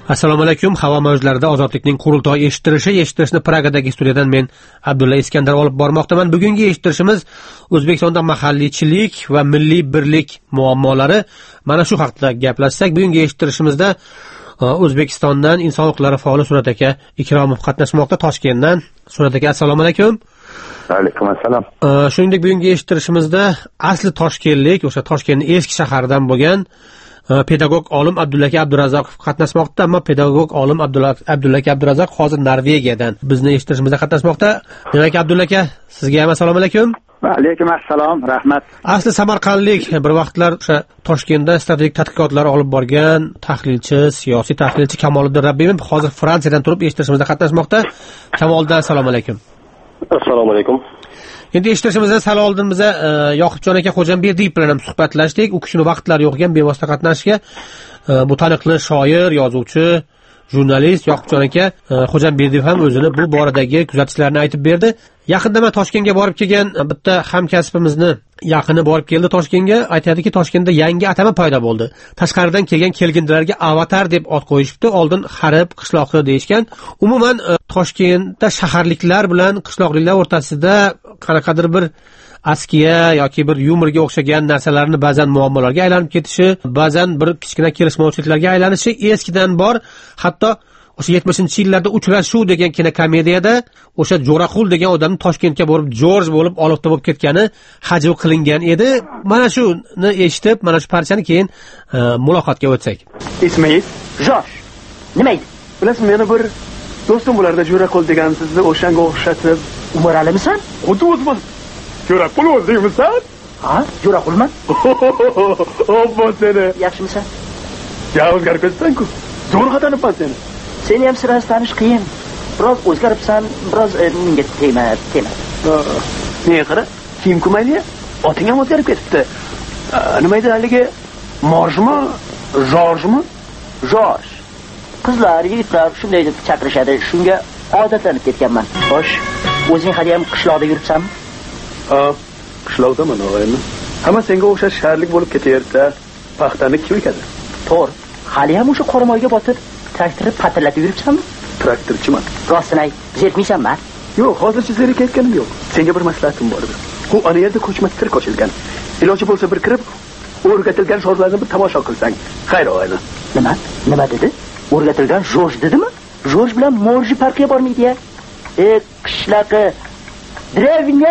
Assalomu alaykum. Havo mavjlarida ozodlikning qurultoy eshittirishi, eshittirishni Pragadagi studiyadan men Abdulla Iskandar olib bormoqdaman. Bugungi eshittirishimiz O'zbekistonda mahalliychilik va milliy birlik muammolari. Mana shu haqida gaplashsak, bugungi eshittirishimizda O'zbekistondan inson huquqlari faoli Surat aka Ikromov qatnashmoqda Toshkentdan. Surat aka, assalomu alaykum. Alaykum assalom. Shuningdek, bugungi eshittirishimizda asli toshkentlik, o'sha Toshkentning eski shaharidan bo'lgan pedagog olim Abdulla aka Abdurazzoqov qatnashmoqda, ammo pedagog olim Abdulla aka Abdurazzoqov hozir Norvegiyadan bizni eshittirishimizda qatnashmoqda. Demak, Abdulla aka, sizga ham assalomu alaykum. Va alaykum assalom, rahmat. Asli samarqandlik, bir vaqtlar o'sha Toshkentda strategik tadqiqotlar olib borgan tahlilchi, siyosiy tahlilchi Kamoliddin Rabbimov hozir Fransiyadan turib eshittirishimizda qatnashmoqda. Kamoliddin, assalomu alaykum. Assalomu alaykum. Endi eshittirishimizdan sal oldin biz Yoqubjon aka Xo'janberdiyev bilan ham suhbatlashdik. U kishini vaqtlari yo'q ekan bevosita qatnashishga. Bu taniqli shoir, yozuvchi, jurnalist Yoqubjon aka Xo'janberdiyev ham o'zini bu boradagi kuzatishlarini aytib berdi. Yaqinda men Toshkentga borib kelgan bitta hamkasbimizni yaqini borib keldi Toshkentga, aytadiki Toshkentda yangi atama paydo bo'ldi. Tashqaridan kelgan kelgindilarga avatar deb ot qo'yishibdi. Oldin Harib qishloqi deyishgan. Umuman Toshkentda shaharliklar bilan qishloqliklar o'rtasida qanaqadir bir askiya yoki bir yumorga o'xshagan narsalarni ba'zan muammolarga aylanib ketishi, ba'zan bir kichkina kelishmovchiliklarga aylanishi eskidan bor. Hatto o'sha yetmishinchi yillarda Uchrashuv degan kinokomediyada o'sha Jo'raqul degan odamni Toshkentga borib Jorj bo'lib olib bo'lib ketgani hajv qilingan edi. Mana shuni eshitib, mana shu parchani keyin muloqotga o'tsak. Ismoil, Jorj. Nima edi? Bilasizmi, meni bir do'stim bo'larda Jo'raqul degan sizni o'shanga o'xshatib, Umaralimisan? Xuddi o'zman. Jo'raqul o'zingmisan? Ha, Jo'raqulman. Obbo seni. Yaxshimisan? Ya o'zgarib ketsan-ku. Zo'rg'a tanibman seni. Seni ham sira tanish qiyin. Biroz o'zgaribsan, biroz menga tegma, tegma. Nega qara? Kiyim kumayli? Oting ham o'zgarib ketibdi. Nima edi haligi? Morjmi? Jorjmi? Jorj. Qizlar, yigitlar shunday deb chaqirishadi. Shunga odatlanib ketganman. Xo'sh, o'zing hali ham qishloqda yuribsanmi? Ha, qishloqdaman o'g'ayim. Hamma senga o'xshash shaharlik bo'lib ketaversa, paxtani kim ekadi? To'g'ri. Hali ham o'sha qormoyga botib traktorni patillatib yuribsanmi? Traktorchiman. Rostini ayt, zerikmaysanmi? Yo'q, hozircha zerikayotganim yo'q. Senga bir maslahatim bor edi. U ana yerda ko'chma tirk ochilgan. Iloji bo'lsa bir kirib, o'rgatilgan sho'rlarni bir tomosha qilsang. Xayr o'g'ayni. Nima? Nima dedi? O'rgatilgan Jorj dedimi? Jorj bilan Morji farqi bormaydi-ya. E, qishlaqi drevnya.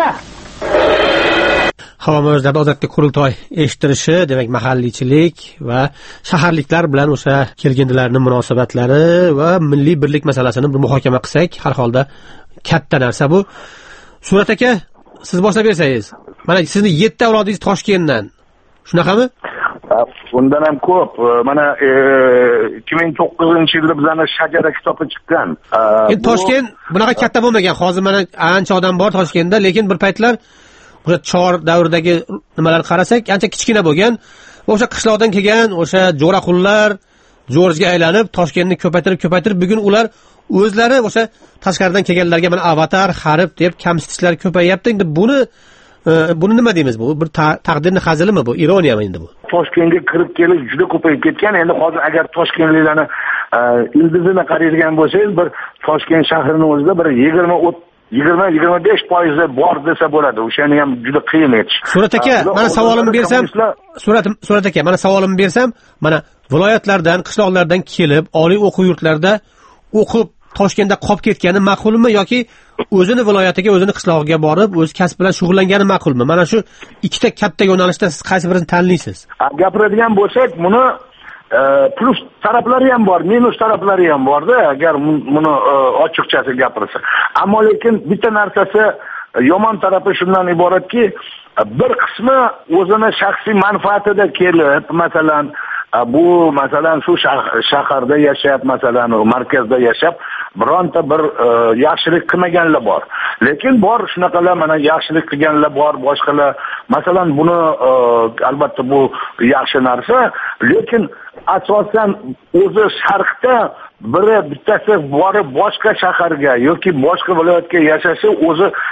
Havo mavjlarida ozodlik qurultoy eshittirishi, demak mahalliychilik va shaharliklar bilan o'sha kelgindilarning munosabatlari va milliy birlik masalasini bir muhokama qilsak, har holda katta narsa bu. Surat aka, siz boshlab bersangiz. Mana sizni yetti avlodingiz Toshkentdan. Shunaqami? Undan ham ko'p. Mana ikki ming to'qqizinchi yilda bizning shajara kitobi chiqqan. Endi Toshkent bunaqa katta bo'lmagan. Hozir mana ancha odam bor Toshkentda, lekin bir paytlar o'sha chor davridagi nimalarni qarasak, ancha kichkina bo'lgan. O'sha qishloqdan kelgan o'sha Jo'raqullar Jorjga aylanib Toshkentni ko'paytirib ko'paytirib bugun ular o'zlari o'sha tashqaridan kelganlarga mana avatar, Harib deb kamsitishlar ko'payyapti. Endi buni buni nima deymiz bu? Bir taqdirning hazilimi bu? Ironiyami endi bu? Toshkentga kirib kelish juda ko'payib ketgan. Endi hozir agar toshkentliklarni ildizini qaraydigan bo'lsangiz, bir Toshkent shahrining o'zida bir yigirma yigirma yigirma besh foiz bor desa bo'ladi. O'shani ham juda qiyin aytish. Surat aka, mana savolimni bersam, Surat Surat aka, mana savolimni bersam, mana viloyatlardan, qishloqlardan kelib, oliy o'quv yurtlarida o'qib Toshkentda qolib ketgani ma'qulmi yoki o'zini viloyatiga, o'zini qishlog'iga borib, o'z kasb bilan shug'ullangani ma'qulmi? Mana shu ikkita katta yo'nalishda siz qaysi birini tanlaysiz? Gapiradigan bo'lsak, buni plus taraflari ham bor, minus taraflari ham borda, agar buni ochiqchasi gapirsa. Ammo lekin bitta narsasi yomon tarafi shundan iboratki, bir qismi o'zini shaxsiy manfaatida kelib, masalan, bu masalan shu shaharda yashab, masalan, markazda yashab, bironta bir yaxshilik qilmaganlar bor. Lekin bor shunaqalar, mana yaxshilik qilganlar bor, boshqalar. Masalan, buni albatta bu yaxshi narsa, lekin asosan o'zi sharqda biri bittasi borib boshqa shaharga yoki boshqa viloyatga yashashi o'zi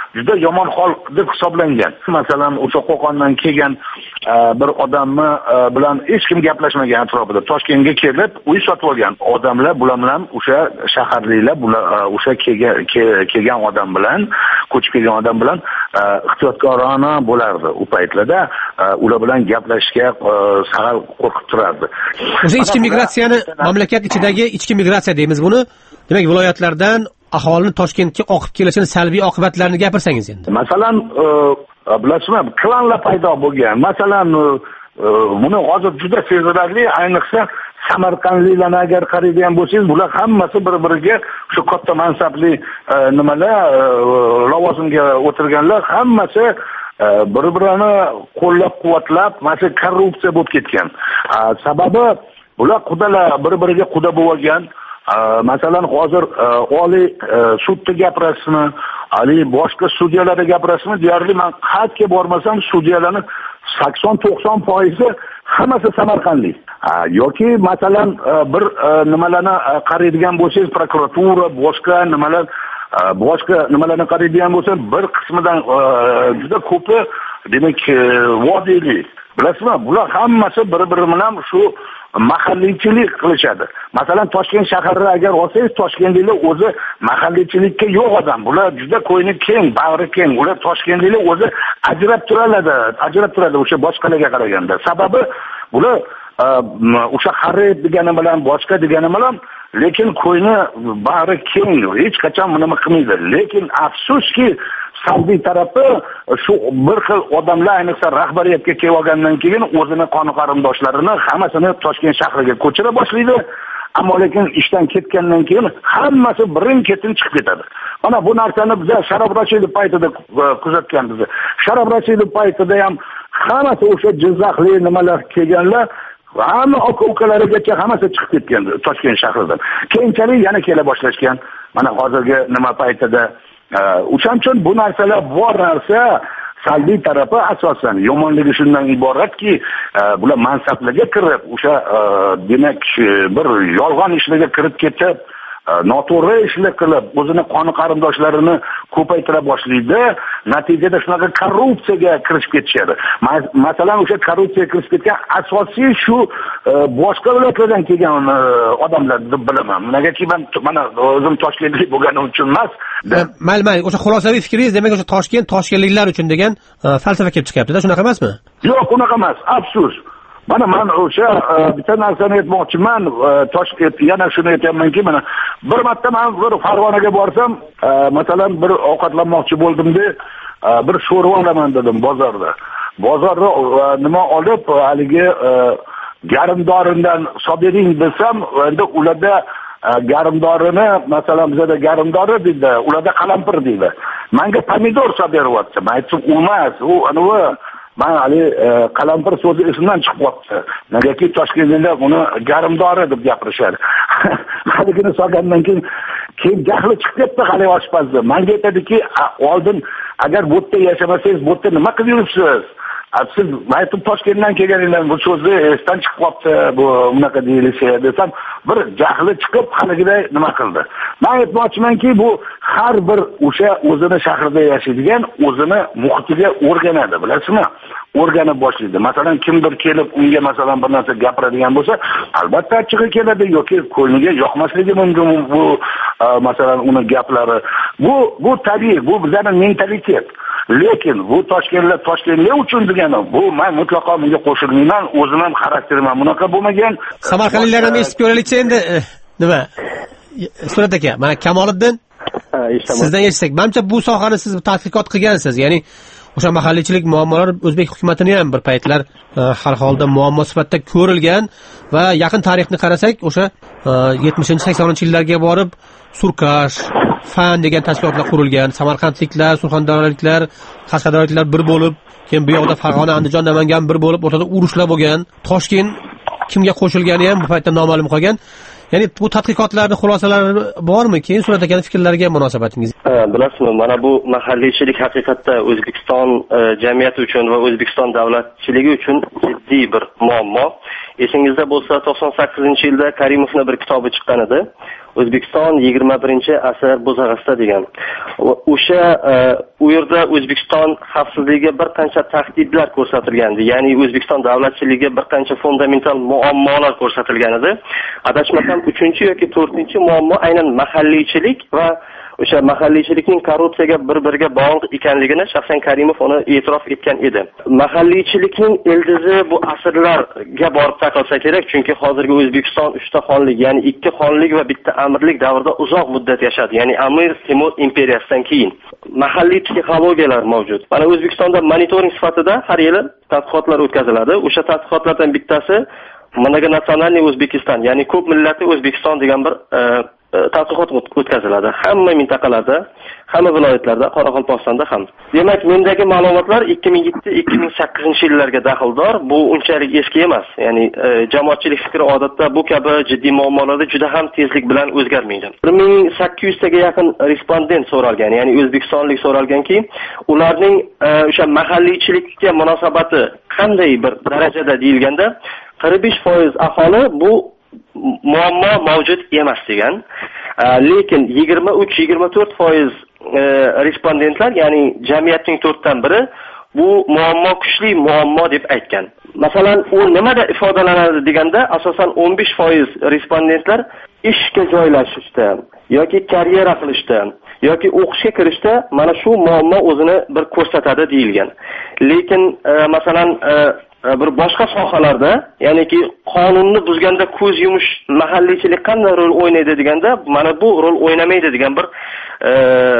juda yomon hol deb hisoblangan. Masalan, o'sha Qo'qondan kelgan bir odamni bilan hech kim gaplashmagan atrofida Toshkentga kelib, uy sotib olgan odamlar bular bilan o'sha shaharliklar bular o'sha kelgan odam bilan, ko'chib kelgan odam bilan ehtiyotkorona bo'lardi. U paytlarda ular bilan gaplashishga sal qo'rqib turardi. O'sha ichki migratsiyani mamlakat ichidagi ichki migratsiya deymiz buni. Demak, viloyatlardan aholini Toshkentga oqib kelishini salbiy oqibatlarini gapirsangiz endi. Masalan, bilasizmi, klanlar paydo bo'lgan. Masalan, buni hozir juda sezilarli, ayniqsa Samarqandliklarni agar qaraydigan bo'lsangiz, bular hammasi bir-biriga shu katta mansabli nimalar, lavozimga o'tirganlar, hammasi bir-birini qo'llab-quvvatlab, mana korrupsiya bo'lib ketgan. Sababi bular qudalar bir-biriga quda bo'lgan. Masalan, hozir oliy sudda gapirasizmi, ali boshqa sudyalarda gapirasizmi, deyarli men qayerga bormasam sudyalarning sakson to'qson foizi hammasi samarqandlik. Yoki masalan bir nimalarni qaraydigan bo'lsangiz, prokuratura, boshqa nimalar boshqa nimalarni qaraydigan bo'lsa, bir qismidan juda ko'pi demak vodiylik. Bilasizmi, bular hammasi bir-biri bilan shu mahalliychilik qilishadi. Masalan, Toshkent shaharida agar olsangiz, Toshkentliklar o'zi mahalliychilikka yo'q odam. Bular juda ko'yni keng, bag'ri keng. Ular Toshkentliklar o'zi ajrab turadi, ajrab turadi o'sha boshqalarga qaraganda. Sababi bular o'sha xarid degani bilan, boshqa degani bilan, lekin ko'yni bag'ri keng, hech qachon nima qilmaydi. Lekin afsuski, salbiy tarafi shu bir xil odamlar ayniqsa rahbariyatga kelib olgandan keyin o'zini qoni qarindoshlarini hammasini Toshkent shahriga ko'chira boshlaydi. Ammo lekin ishdan ketgandan keyin hammasi birin-ketin chiqib ketadi. Mana bu narsani biz Sharof Rashidov paytida kuzatganmiz. Sharof Rashidov paytida ham hammasi o'sha Jizzaxli nimalar kelganlar, hamma aka-ukalarigacha hammasi chiqib ketgan Toshkent shahridan. Keyinchalik yana kela boshlashgan. Mana hozirgi nima paytida o'shaning uchun bu narsalar bor narsa, salbiy tarafi asosan yomonligi shundan iboratki, bular mansablarga kirib, o'sha demak bir yolg'on ishlarga kirib ketib, noto'g'ri ishlar qilib, o'zini qoni qarindoshlarini ko'paytira boshlaydi. Natijada shunaqa korrupsiyaga kirishib ketishadi. Masalan, o'sha korrupsiyaga kirishib ketgan asosiy shu boshqa viloyatlardan kelgan odamlar deb bilaman. Negaki men mana o'zim Toshkentlik bo'lganim uchun emas. Mayli, mayli, o'sha xulosaviy fikringiz, demak o'sha Toshkent toshkentliklar uchun degan falsafa kelib chiqyapti-da, shunaqa emasmi? Yo'q, unaqa emas, afsus. Mana men o'sha bitta narsani aytmoqchiman, Toshkent yana shuni aytamanki, mana bir marta men bir Farg'onaga borsam, masalan bir ovqatlanmoqchi bo'ldimda, bir sho'rva olaman dedim bozorda. Bozorda nima olib, haligi garimdorindan sobering desam, endi ularda garimdorini, masalan bizda garimdori deydi, ularda qalampir deydi. Menga pomidor solib beryapti. Men aytdim, "Emas, u anavi men hali qalampir so'zi esimdan chiqib qolibdi. Negaki Toshkentda buni garimdori deb gapirishadi." Haligini solgandan keyin keyin jahli chiqib ketdi hali oshpazni. Menga aytadiki, "Oldin agar bu yerda yashamasangiz, bu yerda nima qilib yuribsiz? Siz aytib Toshkentdan kelganinglar bu so'zni esdan chiqib qolibdi, bu unaqa deyilishi" desam, bir jahli chiqib haligiday nima qildi. Men aytmoqchimanki, bu har bir o'sha o'zini shahrida yashaydigan, o'zini muhitiga o'rganadi, bilasizmi? O'rganib boshlaydi. Masalan, kimdir kelib unga masalan bir narsa gapiradigan bo'lsa, albatta achchig'i keladi yoki ko'ngliga yoqmasligi mumkin bu masalan uni gaplari. Bu bu tabiiy, bu bizning mentalitet. Lekin bu Toshkentlar Toshkentlar uchun degani, bu men mutlaqo bunga qo'shilmayman, o'zim ham xarakterim ham bunaqa bo'lmagan. Samarqandliklardan eshitib ko'raylikchi endi nima? Surat aka, mana Kamoliddin sizdan eshitsak, menimcha bu sohani siz tadqiqot qilgansiz, ya'ni o'sha mahalliychilik muammolari o'zbek hukumatini ham bir paytlar har holda muammo sifatida ko'rilgan va yaqin tarixni qarasak, o'sha yetmishinchi saksoninchi yillarga borib Surkash, Fan degan tashkilotlar qurilgan, Samarqandliklar, Surxondaryoliklar, Qashqadaryoliklar bir bo'lib, keyin bu yoqda Farg'ona, Andijon, Namangan bir bo'lib, o'rtada urushlar bo'lgan. Toshkent kimga qo'shilgani ham bu paytda noma'lum qolgan. Ya'ni bu tadqiqotlarning xulosalari bormi? Keyin Surat akaning fikrlariga munosabatingiz? Bilasizmi, mana bu mahalliychilik haqiqatda O'zbekiston jamiyati uchun va O'zbekiston davlatchiligi uchun jiddiy bir muammo. Esingizda bo'lsa, to'qson sakkizinchi yilda Karimovning bir kitobi chiqqan edi. O'zbekiston yigirma birinchi asr bo'zag'asida degan. O'sha u yerda O'zbekiston xavfsizligiga bir qancha tahdidlar ko'rsatilgandi. Ya'ni O'zbekiston davlatchiligiga bir qancha fundamental muammolar ko'rsatilgan edi. Adashmasam uchinchi yoki to'rtinchi muammo aynan mahalliychilik va o'sha mahalliychilikning korrupsiyaga bir-biriga bog'liq ekanligini shaxsan Karimov uni e'tirof etgan edi. Mahalliychilikning ildizi bu asrlarga borib taqalsa kerak, chunki hozirgi O'zbekiston uchta xonlik, ya'ni ikki xonlik va bitta amirlik davrida uzoq muddat yashadi. Ya'ni Amir Temur imperiyasidan keyin mahalliy psixologiyalar mavjud. Mana O'zbekistonda monitoring sifatida har yili tadqiqotlar o'tkaziladi. O'sha tadqiqotlardan bittasi Mnogonasionalniy O'zbekiston, ya'ni ko'p millatli O'zbekiston degan bir tadqiqot o'tkaziladi. Hamma mintaqalarda, hamma viloyatlarda, Qoraqalpog'istonda ham. Demak, mendagi ma'lumotlar ikki ming yetti ikki ming sakkizinchi yillarga daxldor. Bu unchalik eski emas. Ya'ni e, jamoatchilik fikri odatda bu kabi jiddiy muammolarda juda ham tezlik bilan o'zgarmaydi. bir ming sakkiz yuz taga yaqin respondent so'ralgan, ya'ni o'zbekistonlik so'ralganki, ularning e, o'sha mahalliychilikka munosabati qanday bir darajada deyilganda, qirq besh foiz aholi bu muammo mavjud emas degan. Lekin yigirma uch yigirma to'rt foiz respondentlar, ya'ni jamiyatning to'rtdan biri bu muammo kuchli muammo deb aytgan. Masalan, u nimada ifodalanadi deganda, asosan o'n besh foiz respondentlar ishga joylashishda yoki karyera qilishda yoki o'qishga kirishda mana shu muammo o'zini bir ko'rsatadi deyilgan. Lekin e, masalan e, bir boshqa sohalarda, ya'niki qonunni buzganda ko'z yumish mahalliychilik qanday rol o'ynaydi deganda, mana bu rol o'ynamaydi degan bir e,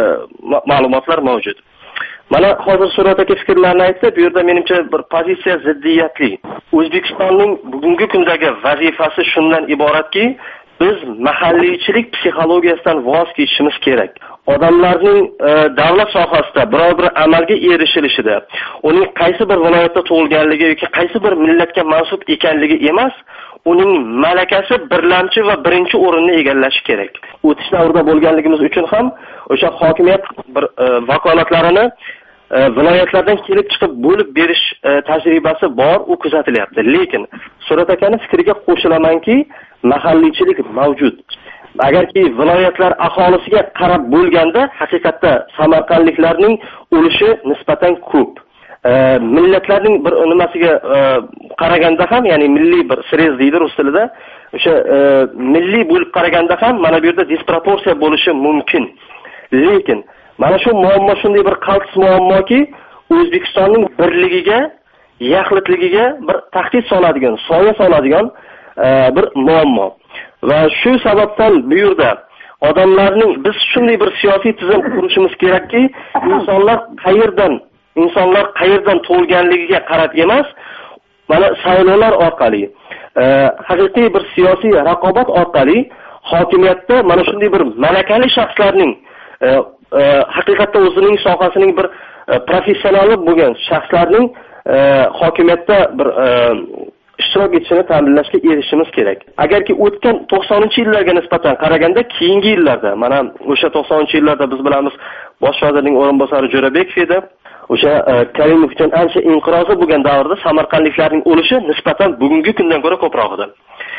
ma'lumotlar mavjud. Mana hozir Surat aka fikrlarni aytdi. Bu yerda menimcha bir pozitsiya ziddiyatli. O'zbekistonning bugungi kundagi vazifasi shundan iboratki, biz mahalliychilik psixologiyasidan voz kechishimiz kerak. Odamlarning e, davlat sohasida biror bir amalga erishilishida, uning qaysi bir viloyatda tug'ilganligi yoki qaysi bir millatga mansub ekanligi emas, uning malakasi birlamchi va birinchi o'rinni egallashi kerak. O'tish davrida bo'lganligimiz uchun ham o'sha hokimiyat bir e, vakolatlarini e, viloyatlardan kelib chiqib bo'lib berish e, tajribasi bor, u kuzatilyapti. Lekin Surat akaning fikriga qo'shilamanki, mahalliychilik mavjud. Agarki viloyatlar aholisiga qarab bo'lganda, haqiqatda samarqandliklarning ulushi nisbatan ko'p. E, millatlarning bir nimasiga e, qaraganda ham, ya'ni milliy bir srez deydi rus tilida, o'sha e, milliy bo'lib qaraganda ham mana bu yerda disproporsiya bo'lishi mumkin. Lekin mana shu muammo shunday bir qaltis muammoki, O'zbekistonning birligiga, yaxlitligiga bir tahdid soladigan, soya soladigan e, bir muammo. Va shu sababdan bu yerda odamlarning biz shunday bir siyosiy tizim qurishimiz kerakki, insonlar qayerdan, insonlar qayerdan tug'ilganligiga qarab emas, mana saylovlar orqali, e, haqiqiy bir siyosiy raqobat orqali hokimiyatda mana shunday bir malakali shaxslarning e, e, haqiqatda o'zining sohasining bir e, professionali bo'lgan shaxslarning e, hokimiyatda bir e, ishtirok etishini ta'minlashga erishishimiz kerak. Agarki o'tgan to'qsoninchi yillarga nisbatan qaraganda, keyingi yillarda, mana o'sha to'qsoninchi yillarda biz bilamiz, bosh vazirning o'rinbosari Jo'rabekov edi. O'sha e, Karimov uchun ancha inqirozi bo'lgan davrda samarqandliklarning o'lishi nisbatan bugungi kundan ko'ra ko'proq edi.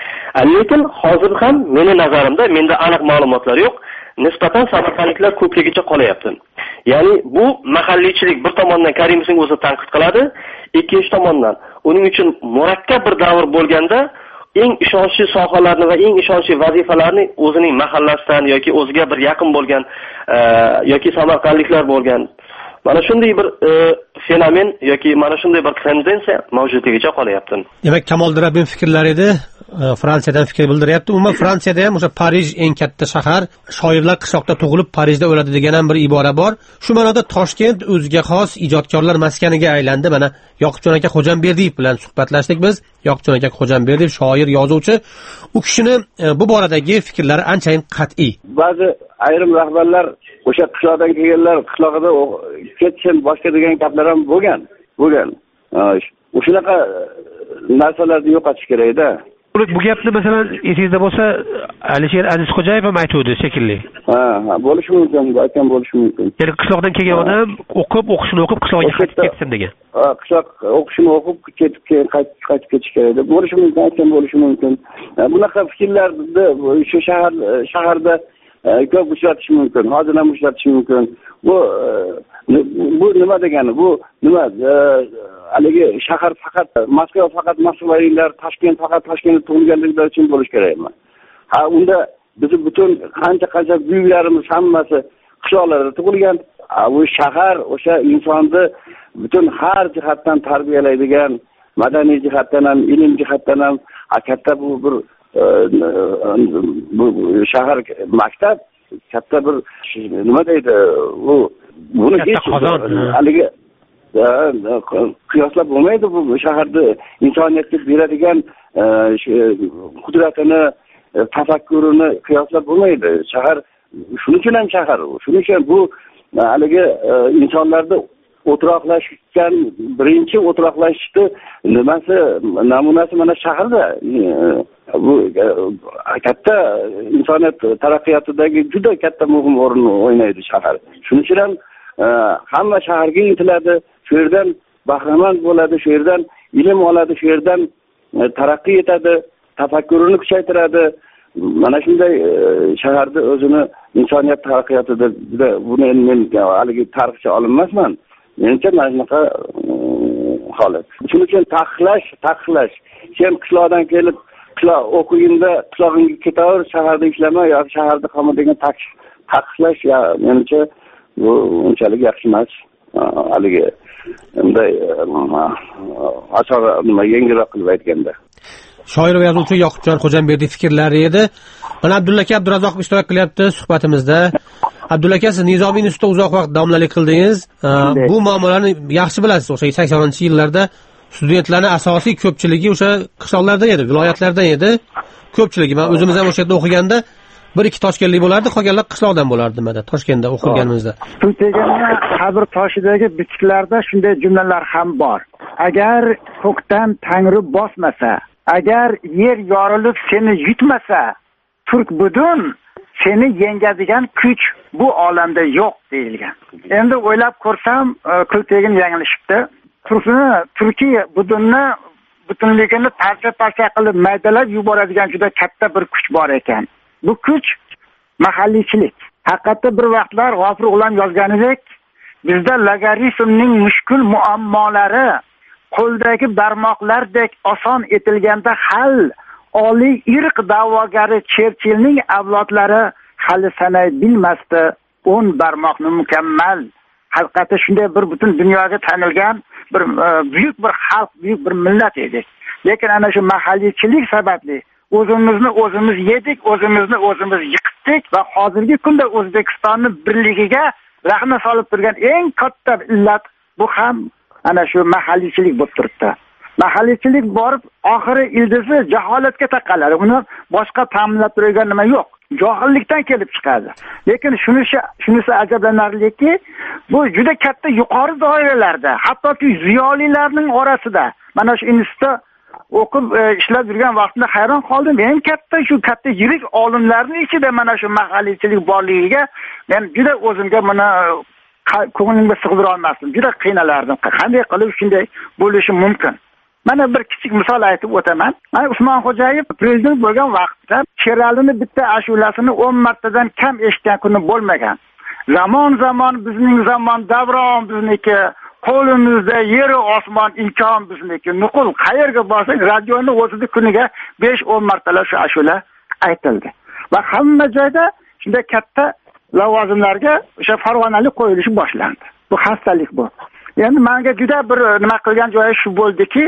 Lekin hozir ham meni nazarimda, menda aniq ma'lumotlar yo'q, nisbatan samarqandliklar ko'pligicha qolyapti. Ya'ni bu mahalliychilik bir tomondan Karimovning o'zi tanqid qiladi, ikkinchi tomondan uning uchun murakkab bir davr bo'lganda eng ishonchli sohalarni va eng ishonchli vazifalarni o'zining mahallasidan yoki o'ziga bir yaqin bo'lgan e, yoki samarqandliklar bo'lgan mana shunday bir e, fenomen yoki mana shunday bir tendensiya mavjudligicha qolyapti. Demak, Kamoliddin Rabbim fikrlari edi. Fransiyadan fikr bildiryapti. Umuman Fransiyada ham o'sha Parij eng katta shahar, shoirlar qishloqda tug'ilib Parijda o'ladi degan ham bir ibora bor. Shu ma'noda Toshkent o'ziga xos ijodkorlar maskaniga aylandi. Mana Yoqubjon aka Xo'jamberdiyev bilan suhbatlashdik biz. Yoqubjon aka Xo'jamberdiyev shoir, yozuvchi. U kishini bu boradagi fikrlari anchayin qat'iy. Ba'zi ayrim rahbarlar o'sha qishloqdan kelganlar qishlog'ida ketsin boshqa degan gaplar ham bo'lgan. Bo'lgan. O'shunaqa narsalarni yo'qotish kerak-da. bu gapni masalan esingizda bo'lsa Alisher Azizxo'jayev ham aytuvdi shekilli. Ha, ha, bo'lishi mumkin, aytgan bo'lishi mumkin. Ya'ni qishloqdan kelgan odam o'qib, o'qishini o'qib qishloqqa qaytib ketsin degan. Ha, qishloq o'qishini o'qib ketib qaytib qaytib ketish kerak deb bo'lishi mumkin, aytgan bo'lishi mumkin. Bunaqa fikrlarni shu shahar shaharda ko'p uchratish mumkin, hozir ham uchratish mumkin. Bu bu nima degani? Bu nima? Haligi shahar faqat Moskva faqat Moskvaliklar, Toshkent faqat Toshkentda tug'ilganliklar uchun bo'lish kerak emas. Ha, unda bizni butun qancha-qancha buyuklarimiz hammasi qishloqlarda tug'ilgan. Bu shahar o'sha insonni butun har jihatdan tarbiyalaydigan, madaniy jihatdan ham, ilm jihatdan ham katta bu bir bu shahar maktab, katta bir nima deydi, u buni hech haligi qiyoslab bo'lmaydi. Bu shaharda insoniyatga beradigan qudratini, tafakkurini qiyoslab bo'lmaydi. Shahar shuning uchun ham shahar u. Shuning uchun bu haligi insonlarda o'tiroqlashgan, birinchi o'tiroqlashishni nimasi, namunasi mana shaharda. Bu katta insoniyat taraqqiyotidagi juda katta muhim o'rin o'ynaydi shahar. Shuning uchun ham hamma shaharga intiladi, shu yerdan bahramand bo'ladi, shu yerdan ilm oladi, shu yerdan taraqqiy etadi, tafakkurini kuchaytiradi. Mana shunday shaharda o'zini insoniyat taraqqiyotida juda buni men haligi tarixchi olinmasman. Menimcha mana shunaqa holat. Shuning uchun taqiqlash, taqiqlash. Sen qishloqdan kelib qishloq o'qiganda qishlog'ingga ketaver, shaharda ishlama yoki shaharda qolma degan taqiqlash ya menimcha bu unchalik yaxshi emas. Haligi bunday asoq nima yengilroq qilib aytganda. Shoir va yozuvchi Yoqubjon Xo'jamberdiyev fikrlari edi. Mana Abdulla aka Abdurazzoqov ishtirok qilyapti suhbatimizda. Abdulla aka, siz Nizomiy institutida uzoq vaqt domlalik qildingiz. Bu muammolarni yaxshi bilasiz. O'sha saksoninchi yillarda studentlarning asosiy ko'pchiligi o'sha qishloqlardan edi, viloyatlardan edi. Ko'pchiligi, men o'zimiz ham o'sha yerda o'qiganda bir ikki toshkentlik bo'lardi, qolganlar qishloqdan bo'lardi mana Toshkentda o'qiganimizda. Pul teganda qabr toshidagi bitiklarda shunday jumlalar ham bor. Agar ko'kdan Tangri bosmasa, agar yer yorilib seni yutmasa, turk budun seni yengadigan kuch bu olamda yo'q deyilgan. Endi o'ylab ko'rsam, Kultegin yanglishibdi. Turkni, Turkiya budunni butunligini parcha-parcha qilib maydalab yuboradigan juda katta bir kuch bor ekan. Bu kuch mahalliychilik. Haqiqatda bir vaqtlar G'ofur G'ulom yozganidek, bizda logaritmning mushkul muammolari qo'ldagi barmoqlardek oson etilganda hal, oliy irq da'vogari Cherchillning avlodlari hali sanay bilmasdi o'n barmoqni mukammal. Haqiqatda shunday bir butun dunyoga tanilgan bir buyuk bir xalq, buyuk bir millat edik. Lekin ana shu mahalliychilik sababli o'zimizni o'zimiz yedik, o'zimizni o'zimiz yiqitdik va hozirgi kunda O'zbekistonning birligiga rahna solib turgan eng katta illat bu ham ana shu mahalliychilik bo'lib turibdi. Mahalliychilik borib oxiri ildizi jaholatga taqaladi. Uni boshqa ta'minlab turgan nima yo'q. Johillikdan kelib chiqadi. Lekin shunisi shunisi ajablanarliki, bu juda katta yuqori doiralarda, hattoki ziyolilarning orasida mana shu institutda o'qib ishlab yurgan vaqtimda hayron qoldim. Eng katta shu katta yirik olimlarning ichida mana shu mahalliychilik borligiga men juda o'zimga buni ko'nglimga sig'dira olmasdim. Juda qiynalardim. Qanday qilib shunday bo'lishi mumkin? Mana bir kichik misol aytib o'taman. Mana Usmon Xo'jayev prezident bo'lgan vaqtda Sheralini bitta ashulasini o'n martadan kam eshitgan kuni bo'lmagan. Zamon zamon bizning zamon, davron bizniki, qo'limizda yer osmon imkon bizniki. Nuqul qayerga borsang radioni o'zida kuniga besh o'n martalar shu ashula aytildi. Va hamma joyda shunday katta lavozimlarga o'sha farg'onalik qo'yilishi boshlandi. Bu xastalik bu. Endi menga juda bir nima qilgan joyi shu bo'ldiki,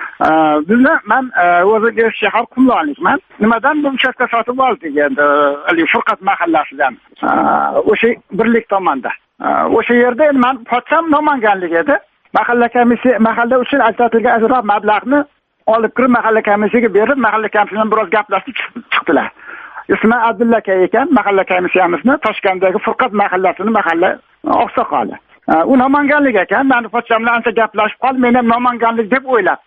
bizni men o'zim shahar Qumloqlikman. Nimadan bu uchastka sotib oldik endi, ali Furqat mahallasidan. O'sha birlik tomonda. O'sha yerda men podsam Namanganlik edi. Mahalla komissiya mahalla uchun ajratilgan ajroq mablag'ni olib kirib mahalla komissiyasiga berib, mahalla komissiyasi bilan biroz gaplashib chiqdilar. Ismi Abdulla aka ekan, mahalla komissiyamizni Toshkentdagi Furqat mahallasining mahalla oqsoqoli. U Namanganlik ekan, men podsam bilan ancha gaplashib qoldim, men ham Namanganlik deb o'ylabdi.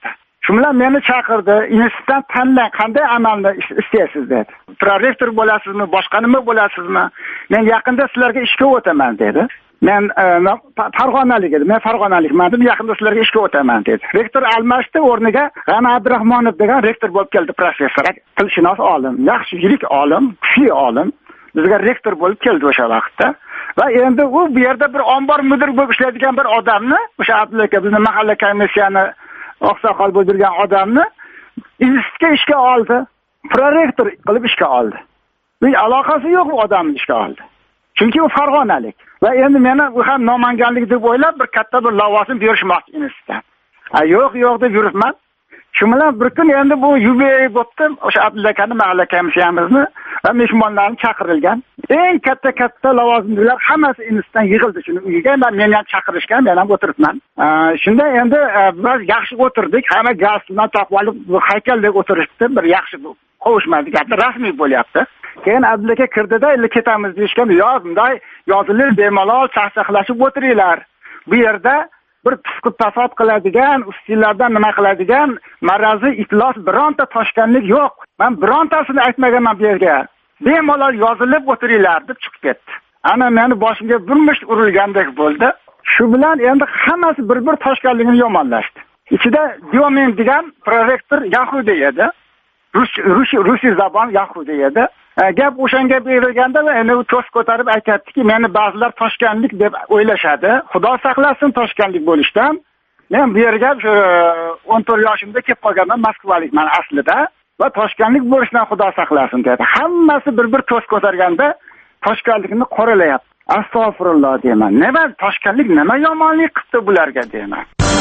shu bilan meni chaqirdi, institutdan tanlang, qanday amalni istaysiz dedi. Prorektor bo'lasizmi, boshqa nima bo'lasizmi? Men yaqinda sizlarga ishga o'taman dedi. Men Farg'onalik edim. Men Farg'onalikman dedim, yaqinda sizlarga ishga o'taman dedi. Rektor almashdi, o'rniga G'ani Abdurahmonov degan rektor bo'lib keldi, professor, tilshunos olim, yaxshi yirik olim, kuchli olim. Bizga rektor bo'lib keldi o'sha vaqtda. Va endi u bu yerda bir ombor mudir bo'lib ishlaydigan bir odamni, o'sha Abdulla bizni mahalla komissiyani oqsoqol bo'ldirgan odamni institutga ishga oldi. Prorektor qilib ishga oldi. Hech aloqasi yo'q u odamni ishga oldi. Chunki u Farg'onalik. Va endi meni u ham nomanganlik deb o'ylab bir katta bir lavozim berishmoqchi institutdan. Ha yo'q, yo'q deb yuribman. Shu bilan bir kun endi bu yubiley bo'pti. O'sha Abdulla akani mahalla komissiyamizni va mehmonlarni chaqirilgan. Eng katta katta lavozimlilar hammasi institutdan yig'ildi shuni uyiga. Men meni ham chaqirishgan, men ham o'tiribman. Shunda endi biz yaxshi o'tirdik. Hamma gazdan topib olib haykaldek o'tirishdi. Bir yaxshi qo'shmadi, gapni rasmiy bo'lyapti. Keyin Abdulla aka kirdida, "Endi ketamiz" deyishgan. "Yo'q, bunday yozilib bemalol chaqchaqlashib o'tiringlar. Bu yerda bir pisqib tasod qiladigan, ustillardan nima qiladigan marazi iflos bironta toshkanlik yo'q. Men birontasini aytmaganman bu yerga. Bemalol yozilib o'tiringlar" deb chiqib ketdi. Ana meni boshimga bir musht urilgandek bo'ldi. Shu bilan endi hammasi bir-bir toshkanligini yomonlashdi. Ichida Diomen degan prorektor Yahudi edi. Rus rus rusiy zabon Yahudi edi. Gap o'shanga berilganda va endi u to's ko'tarib aytadiki, meni ba'zilar toshkanlik deb o'ylashadi. Xudo saqlasin toshkanlik bo'lishdan. Men bu yerga o'n to'rt yoshimda kelib qolganman, Moskvalikman aslida va toshkanlik bo'lishdan Xudo saqlasin dedi. Hammasi bir-bir to's ko'targanda toshkanlikni qoralayapti. Astag'firulloh deyman. Nima toshkanlik nima yomonlik qildi bularga deyman.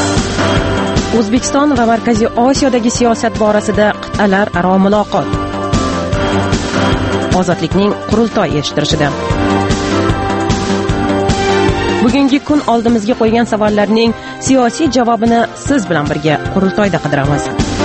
O'zbekiston va Markaziy Osiyodagi siyosat borasida qit'alar aro muloqot. Ozodlikning qurultoy eshittirishida. Bugungi kun oldimizga qo'ygan savollarning siyosiy javobini siz bilan birga qurultoyda qidiramiz.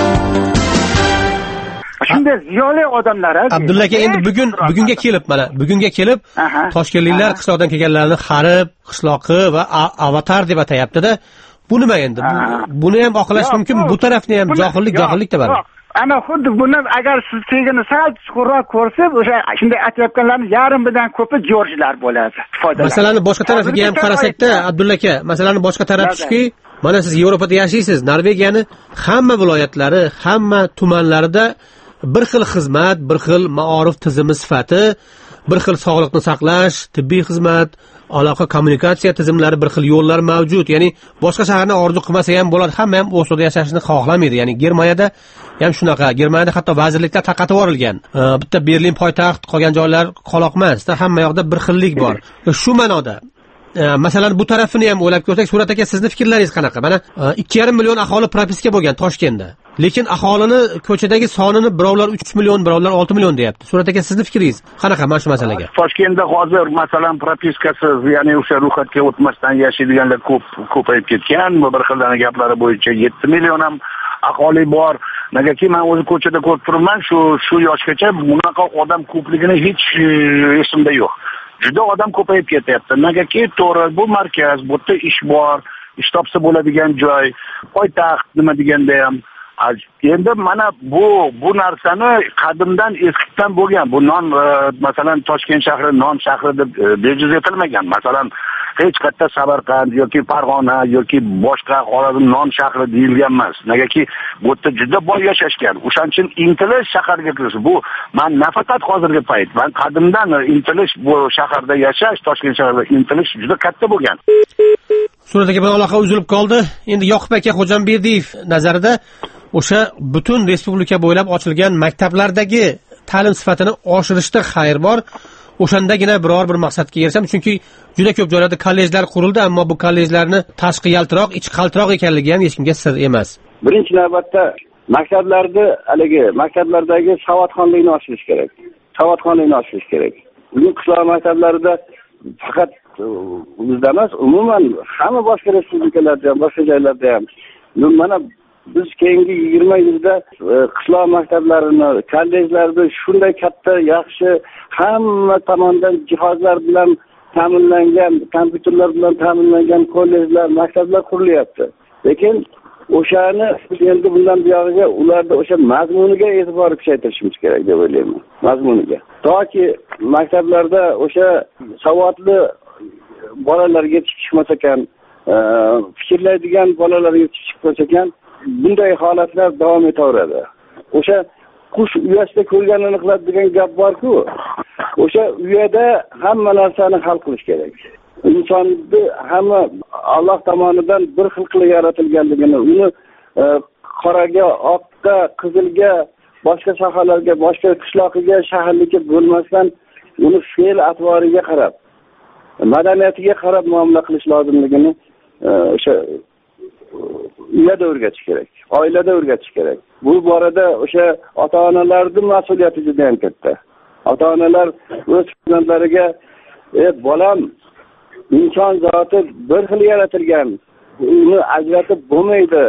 Shunday ziyoli odamlar. Abdulla aka endi bugun bugunga kelib mana, bugunga kelib toshkentliklar qishloqdan kelganlarni G'arib, qishloqi va avatar deb atayapti-da. Bu nima endi? Buni ham oqlash mumkin, bu tarafni ham johillik, johillik deb beradi. Ana xuddi buni agar siz tegini sal chuqurroq ko'rsangiz, o'sha shunday aytayotganlarning yarmidan ko'pi Jorjlar bo'ladi. Masalani boshqa tarafiga ham qarasak-da, Abdulla aka, masalani boshqa tarafi shuki, mana siz Yevropada yashaysiz. Norvegiyani hamma viloyatlari, hamma tumanlarida bir xil xizmat, bir xil ma'orif tizimi sifati, bir xil sog'liqni saqlash, tibbiy xizmat, aloqa kommunikatsiya tizimlari, bir xil yo'llar mavjud. Ya'ni boshqa shaharni orzu qilmasa ham bo'ladi, hamma ham Osloda yashashni xohlamaydi. Ya'ni Germaniyada ham shunaqa. Germaniyada hatto vazirliklar tarqatib yuborilgan. Bitta Berlin poytaxt, qolgan joylar qoloqmas. Hamma yoqda bir xillik bor. Shu ma'noda masalan bu tarafini ham o'ylab ko'rsak, Surat aka sizni fikrlaringiz qanaqa? Mana ikki yarim million aholi propiska bo'lgan Toshkentda. Lekin aholini ko'chadagi sonini birovlar uch million, birovlar olti million deyapti. Surat aka sizni fikringiz qanaqa mana shu masalaga? Toshkentda hozir masalan propiskasiz, ya'ni o'sha ro'yxatga o'tmasdan yashaydiganlar ko'p ko'payib ketgan. Bir xildagi gaplari bo'yicha yetti million ham aholi bor. Negaki men o'zi ko'chada ko'rib turibman, shu shu yoshgacha bunaqa odam ko'pligini hech esimda yo'q. Juda odam ko'payib ketyapti. Negaki to'g'ri, bu markaz, bu yerda ish bor, ish topsa bo'ladigan joy, poytaxt nima deganda ham. Endi mana bu bu narsani qadimdan eskidan bo'lgan. Bu non masalan Toshkent shahri non shahri deb bejiz etilmagan. Masalan hech qayerda Samarqand yoki Farg'ona yoki boshqa Xorazm non shahri deyilgan emas. Negaki bu yerda juda boy yashashgan. O'shaning uchun intilish shaharga kirish. Bu men nafaqat hozirgi payt, men qadimdan intilish bu shaharda yashash, Toshkent shahrida intilish juda katta bo'lgan. Surat aka bilan aloqa uzilib qoldi. Endi Yoqub aka Xo'jamberdiyev nazarida o'sha butun respublika bo'ylab ochilgan maktablardagi ta'lim sifatini oshirishda xayr bor. O'shandagina biror bir maqsadga erishamiz, chunki juda ko'p joylarda kollejlar qurildi, ammo bu kollejlarni tashqi yaltiroq, ichi qaltiroq ekanligi ham hech kimga sir emas. Birinchi navbatda maktablarda haligi maktablardagi savodxonlikni oshirish kerak. Savodxonlikni oshirish kerak. Bugun qishloq maktablarida faqat bizda emas, umuman hamma boshqa respublikalarda ham, boshqa joylarda ham mana biz keyingi yigirma yilda qishloq maktablarini, kollejlarni shunday katta, yaxshi, hamma tomondan jihozlar bilan ta'minlangan, kompyuterlar bilan ta'minlangan kollejlar, maktablar qurilyapti. Lekin o'shani endi bundan buyog'iga ularda o'sha mazmuniga e'tibor kuchaytirishimiz kerak deb o'ylayman. Mazmuniga. Toki maktablarda o'sha savodli bolalar yetishmas ekan, fikrlaydigan bolalar yetishmas ekan, bunday holatlar davom etaveradi. O'sha qush uyasida ko'rganini qiladi degan gap bor-ku. O'sha uyada hamma narsani hal qilish kerak. Insonni hamma Alloh tomonidan bir xil qilib yaratilganligini, uni qoraga, oqqa, qizilga, boshqa sohalarga, boshqa qishloqiga, shaharlikka bo'lmasdan uni fe'l atvoriga qarab, madaniyatiga qarab muomala qilish lozimligini o'sha uyada o'rgatish kerak, oilada o'rgatish kerak. Bu borada o'sha ota-onalarning mas'uliyati juda ham katta. Ota-onalar o'z farzandlariga, "Ey bolam, inson zoti bir xil yaratilgan, uni ajratib bo'lmaydi.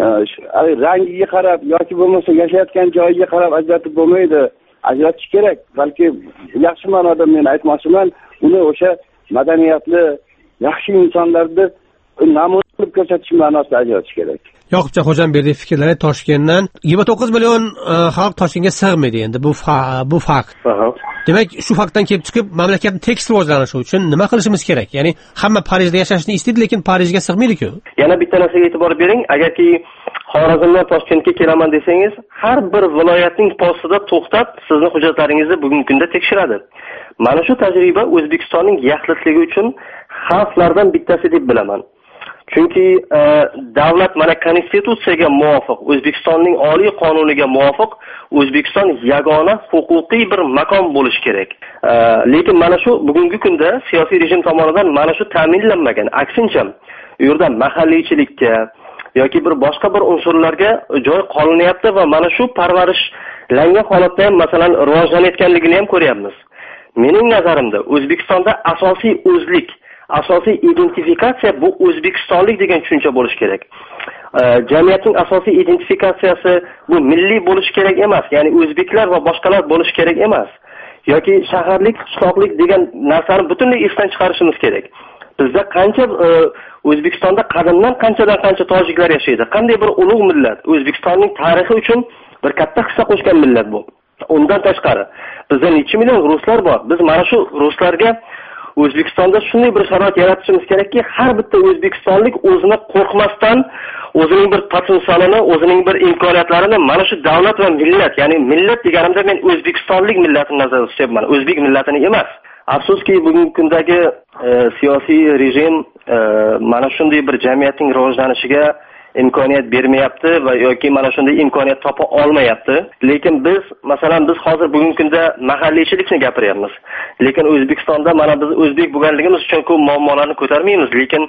Rangiga qarab yoki bo'lmasa yashayotgan joyiga qarab ajratib bo'lmaydi. Ajratish kerak. Balki yaxshi ma'noda men aytmoqchiman, uni o'sha madaniyatli, yaxshi insonlarni namuna qilib ko'rsatish ma'nosida ajratish kerak." Yoqubjon Xo'jamberdiyev fikrlari Toshkentdan yigirma to'qqiz million xalq Toshkentga sig'maydi endi bu bu fakt. Demak, shu faktdan kelib chiqib mamlakatning tekis rivojlanishi uchun nima qilishimiz kerak? Ya'ni hamma Parijda yashashni istaydi, lekin Parijga sig'maydi-ku. Yana bitta narsaga e'tibor bering, agarki Xorazmdan Toshkentga kelaman desangiz, har bir viloyatning postida to'xtab sizni hujjatlaringizni bugungi kunda tekshiradi. Mana shu tajriba O'zbekistonning yaxlitligi uchun xavflardan bittasi deb bilaman. Chunki e, davlat mana konstitutsiyaga muvofiq, O'zbekistonning oliy qonuniga muvofiq O'zbekiston yagona huquqiy bir makon bo'lishi kerak. E, lekin mana shu bugungi kunda siyosiy rejim tomonidan mana shu ta'minlanmagan. Aksincha, u yerda mahalliychilikka yoki bir boshqa bir unsurlarga joy qolinyapti va mana shu parvarishlangan holatda ham masalan rivojlanayotganligini ham ko'ryapmiz. Mening nazarimda O'zbekistonda asosiy o'zlik, asosiy identifikatsiya bu O'zbekistonlik degan tushuncha bo'lishi kerak. E, jamiyatning asosiy identifikatsiyasi bu milliy bo'lishi kerak emas, ya'ni o'zbeklar va boshqalar bo'lishi kerak emas. Yoki shaharlik, qishloqlik degan narsani butunlay esdan chiqarishimiz kerak. Bizda qancha e, O'zbekistonda qadimdan qanchadan qancha tojiklar yashaydi. Qanday bir ulug' millat, O'zbekistonning tarixi uchun bir katta hissa qo'shgan millat bu. Undan tashqari bizda necha million ruslar bor. Biz mana shu ruslarga O'zbekistonda shunday bir sharoit yaratishimiz kerakki, har bitta o'zbekistonlik o'zini qo'rqmasdan, o'zining bir potensialini, o'zining bir imkoniyatlarini mana shu davlat va millat, ya'ni millat deganimda men o'zbekistonlik millatini nazarda tutyapman, o'zbek millatini emas. Afsuski bugungi kundagi e, siyosiy rejim e, mana shunday bir jamiyatning rivojlanishiga imkoniyat bermayapti va yoki mana shunday imkoniyat topa olmayapti. Lekin biz, masalan, biz hozir bugungi kunda mahalliychilikni gapiryapmiz. Lekin O'zbekistonda mana biz o'zbek bo'lganligimiz uchun ko'p muammolarni ko'tarmaymiz, lekin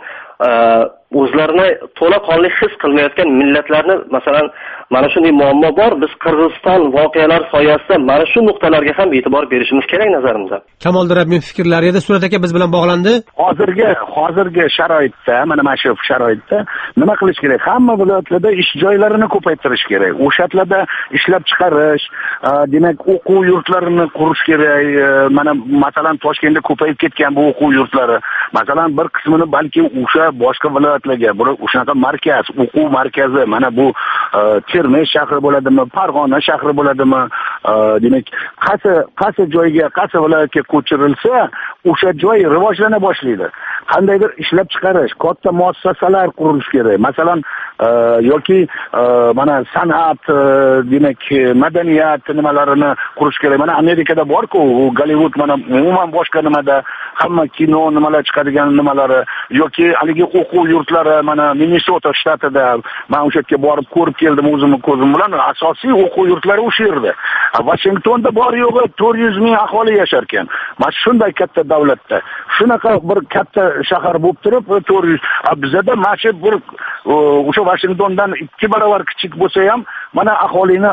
o'zlarini to'laqonli his qilmayotgan millatlarni, masalan, mana shunday muammo bor. Biz Qirg'iziston voqealari soyasida mana shu nuqtalarga ham e'tibor berishimiz kerak nazarimda. Kamoliddin Rabbim fikrlari edi, Surat aka biz bilan bog'landi. Hozirgi hozirgi sharoitda, mana mana shu sharoitda nima qilish kerak? Hamma viloyatlarda ish joylarini ko'paytirish kerak. O'shalarda ishlab chiqarish, demak, o'quv yurtlarini qurish kerak. Mana masalan Toshkentda ko'payib ketgan bu o'quv yurtlari. Masalan, bir qismini balki o'sha boshqa viloyatlarga, o'shaqa markaz, o'quv markazi, mana bu Termiz shahri bo'ladimi, Farg'ona shahri bo'ladimi, demak, qaysi qaysi joyga, qaysi viloyatga ko'chirilsa, o'sha joy rivojlana boshlaydi. Qandaydir ishlab chiqarish, katta muassasalar qurilishi kerak. Masalan, yoki mana san'at, demak, madaniyat nimalarini qurish kerak. Mana Amerikada bor-ku, Gollivud, mana umuman boshqa nimada hamma kino nimalar chiqadigan nimalari yoki haligi o'quv yurtlari, mana Minnesota shtatida men o'sha yerga borib ko'rib keldim o'zimning ko'zim bilan. Asosiy o'quv yurtlari o'sha yerda. Washingtonda bor yo'g'i to'rt yuz ming aholi yashar ekan. Mana shunday katta davlatda shunaqa bir katta shahar bo'lib turib, to'rt yuz bizada mana bir o'sha Washingtondan ikki barobar kichik bo'lsa ham mana aholini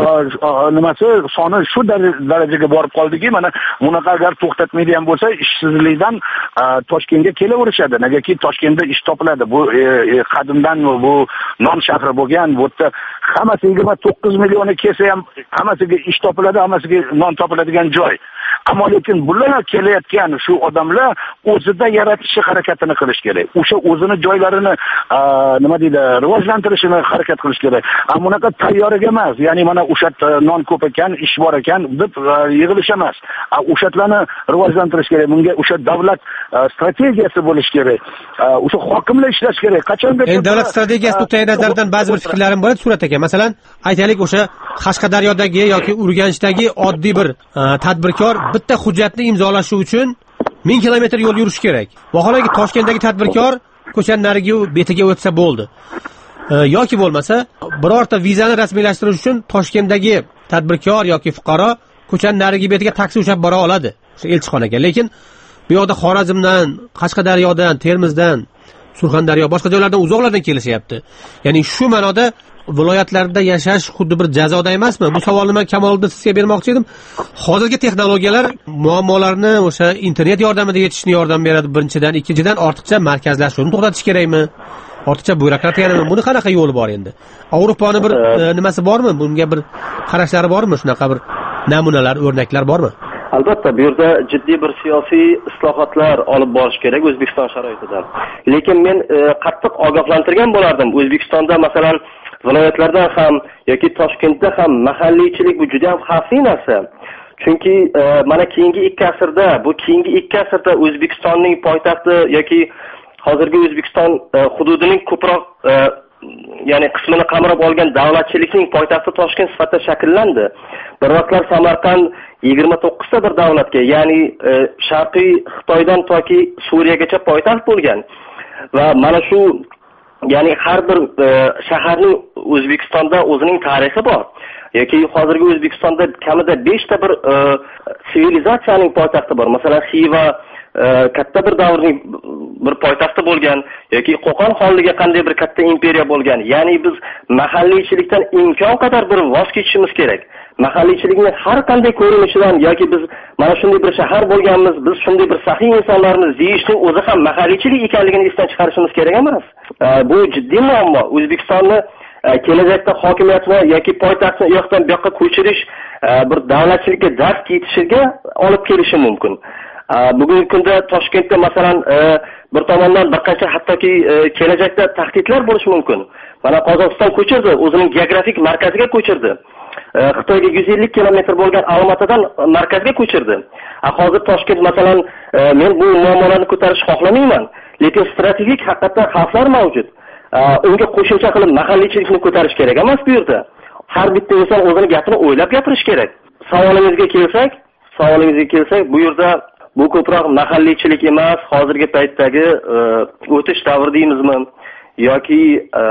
nimasi soni shu darajaga borib qoldiki, mana bunaqa agar to'xtatmaydigan bo'lsa, ishsizlikdan Toshkentga kelaverishadi. Negaki Toshkentda ish topiladi. Bu qadimdan bu non shahri bo'lgan, bu yerda hammasi yigirma to'qqiz million kelsa ham hammasiga ish topiladi, hammasiga non topiladigan joy. ammo lekin bular kelayotgan shu odamlar o'zida yaratishi harakatini qilish kerak. O'sha o'zini joylarini nima deydi, rivojlantirishini harakat qilish kerak. Bunaqa tayyoraga emas, ya'ni mana o'sha non ko'p ekan, ish bor ekan deb yig'ilish emas. O'shatlarni rivojlantirish kerak. Bunga o'sha davlat strategiyasi bo'lish kerak. O'sha hokimlar ishlash kerak. Qachongacha endi davlat strategiyasi nuqtai nazaridan ba'zi bir fikrlarim bor, Surat aka. Masalan, aytaylik o'sha Qashqadaryodagi yoki Urganchdagi oddiy bir tadbirkor bitta hujjatni imzolashi uchun ming kilometr yo'l yurish kerak. Vaholanki Toshkentdagi tadbirkor ko'chaning narigi betiga o'tsa bo'ldi. Yoki bo'lmasa, birorta vizani rasmiylashtirish uchun Toshkentdagi tadbirkor yoki fuqaro ko'chaning narigi betiga taksi ushlab bora oladi, o'sha elchixonaga. Lekin bu yoqda Xorazmdan, Qashqadaryodan, Termizdan, Surxondaryo, boshqa joylardan uzoqlardan kelishyapti. Ya'ni shu ma'noda viloyatlarda yashash xuddi bir jazoda emasmi? Bu savolni men Kamoliddin sizga bermoqchi edim. Hozirgi texnologiyalar muammolarni o'sha internet yordamida yechishni yordam beradi birinchidan, ikkinchidan ortiqcha markazlashuvni to'xtatish kerakmi? Ortiqcha byurokratiyami? Buni qanaqa yo'li bor endi? Yevropani bir e, nimasi bormi? Bunga bir qarashlari bormi? Shunaqa bir namunalar, o'rnaklar bormi? Albatta, bu yerda jiddiy bir siyosiy islohotlar olib borish kerak O'zbekiston sharoitida. Lekin men e, qattiq ogohlantirgan bo'lardim. O'zbekistonda masalan viloyatlardan ham yoki Toshkentda ham mahalliychilik bu juda ham xavfli narsa. Chunki e, mana keyingi ikki asrda, bu keyingi ikki asrda O'zbekistonning poytaxti yoki hozirgi O'zbekiston e, hududining ko'proq e, ya'ni qismini qamrab olgan davlatchilikning poytaxti Toshkent sifatida shakllandi. Bir vaqtlar Samarqand yigirma to'qqizta bir davlatga, ya'ni e, Sharqiy Xitoydan toki Suriyagacha poytaxt bo'lgan. Va mana shu ya'ni har bir e, shaharning O'zbekistonda o'zining tarixi bor. Yoki hozirgi O'zbekistonda kamida besh ta bir e, sivilizatsiyaning poytaxti bor. Masalan, Xiva e, katta bir davrning bir poytaxti bo'lgan yoki Qo'qon xonligi qanday bir katta imperiya bo'lgan. Ya'ni biz mahalliychilikdan imkon qadar bir voz kechishimiz kerak. Mahalliychilikning har qanday ko'rinishidan yoki biz mana shunday bir shahar bo'lganmiz, biz shunday bir saxiy insonlarmiz deyishning o'zi ham mahalliychilik ekanligini esdan chiqarishimiz kerak emas. E, bu jiddiy muammo. O'zbekistonni e, kelajakda hokimiyatni yoki poytaxtni u yoqdan bu yoqqa ko'chirish e, bir davlatchilikka dars ketishiga olib kelishi mumkin. E, bugungi kunda Toshkentda masalan e, bir tomondan bir qancha hattoki e, kelajakda tahdidlar bo'lishi mumkin. Mana Qozog'iston ko'chirdi, o'zining geografik markaziga ko'chirdi. Xitoyga yuz ellik kilometr bo'lgan Olmaotadan markazga ko'chirdi. Hozir Toshkent masalan men bu muammolarni ko'tarishni xohlamayman, lekin strategik haqiqatdan xavflar mavjud. Unga qo'shimcha qilib mahalliychilikni ko'tarish kerak emas bu yerda. Har bitta inson o'zini gapini o'ylab gapirish kerak. Savolingizga kelsak, savolingizga kelsak, bu yerda bu ko'proq mahalliychilik emas, hozirgi paytdagi o'tish davri deymizmi yoki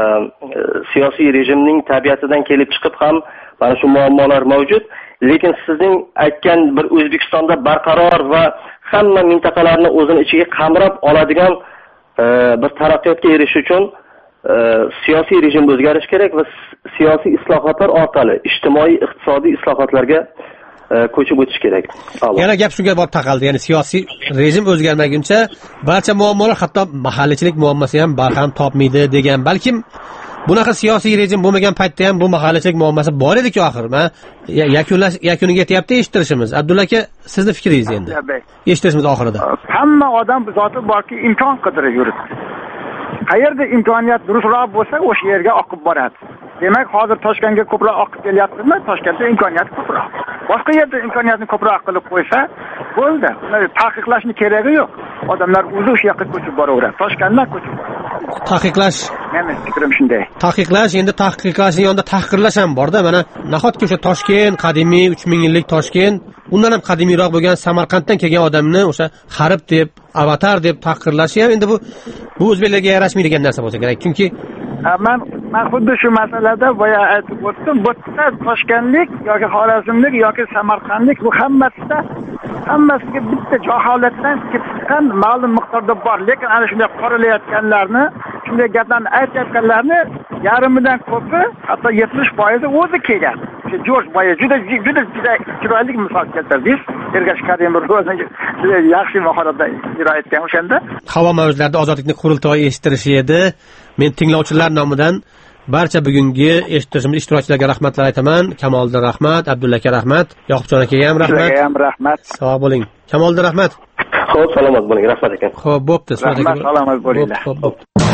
siyosiy rejimning tabiatidan kelib chiqib ham mana shu muammolar mavjud. Lekin sizning aytgan bir O'zbekistonda barqaror va hamma mintaqalarni o'zini ichiga qamrab oladigan e, bir taraqqiyotga erishish uchun e, siyosiy rejim o'zgarishi kerak va siyosiy islohotlar orqali ijtimoiy iqtisodiy islohotlarga e, ko'chib o'tish kerak. Allah. Yana gap shunga borib taqaldi. Ya'ni siyosiy rejim o'zgarmaguncha barcha muammolar, hatto mahallichilik muammosi ham barham topmaydi degan. Balkim bunaqa siyosiy rejim bo'lmagan paytda ham bu mahallachilik muammosi bor edi-ku axir. Ma yakunlash yakuniga yetyapti eshittirishimiz. Abdulla aka, sizni fikringiz endi. Eshittirishimiz oxirida. Hamma odam zoti borki imkon qidirib yuribdi. Qayerda imkoniyat durustroq bo'lsa, o'sha yerga oqib boradi. Demak, hozir Toshkentga ko'proq oqib kelyaptimi? Toshkentda imkoniyat ko'proq. Boshqa yerda imkoniyatni ko'proq qilib qo'ysa, bo'ldi. Buni taqiqlashni keragi yo'q. Odamlar o'zi o'sha yoqqa ko'chib boraveradi. Toshkentdan ko'chib boradi. Taqiqlash. Meni fikrim shunday. Taqiqlash, endi taqiqlashning yonida tahqirlash ham bor-da. Mana nahotki o'sha Toshkent, qadimiy uch ming yillik Toshkent, undan ham qadimiyroq bo'lgan Samarqanddan kelgan odamni o'sha g'arib deb, avatar deb tahqirlashi ham endi bu bu o'zbeklarga yarashmaydigan narsa bo'lsa kerak. Chunki men men xuddi shu masalada boya aytib o'tdim. Bitta Toshkentlik yoki Xorazmlik yoki Samarqandlik bu hammasida hammasiga bitta jaholatdan chiqqan ma'lum miqdorda bor. Lekin ana shunday qoralayotganlarni, shunday gaplarni aytayotganlarni yarimidan ko'pi, hatto yetmish foizi o'zi kelgan. O'sha Jorj boya juda juda juda chiroyli misol keltirdingiz. Ergash Karimov o'zini juda yaxshi mahoratda ijro etgan o'shanda. Havo mavjlarida ozodlikni qurultoyi eshittirishi edi. Men tinglovchilar nomidan barcha bugungi eshittirishimiz ishtirokchilariga rahmatlar aytaman. Kamoliddin rahmat, Abdulla aka rahmat, Yoqubjon akaga ham rahmat. Sizlarga ham rahmat. Sog' bo'ling. Kamoliddin rahmat. Xo'p, salomat bo'ling, rahmat ekan. Xo'p, bo'pti. Rahmat, salomat bo'linglar. Bo'pti.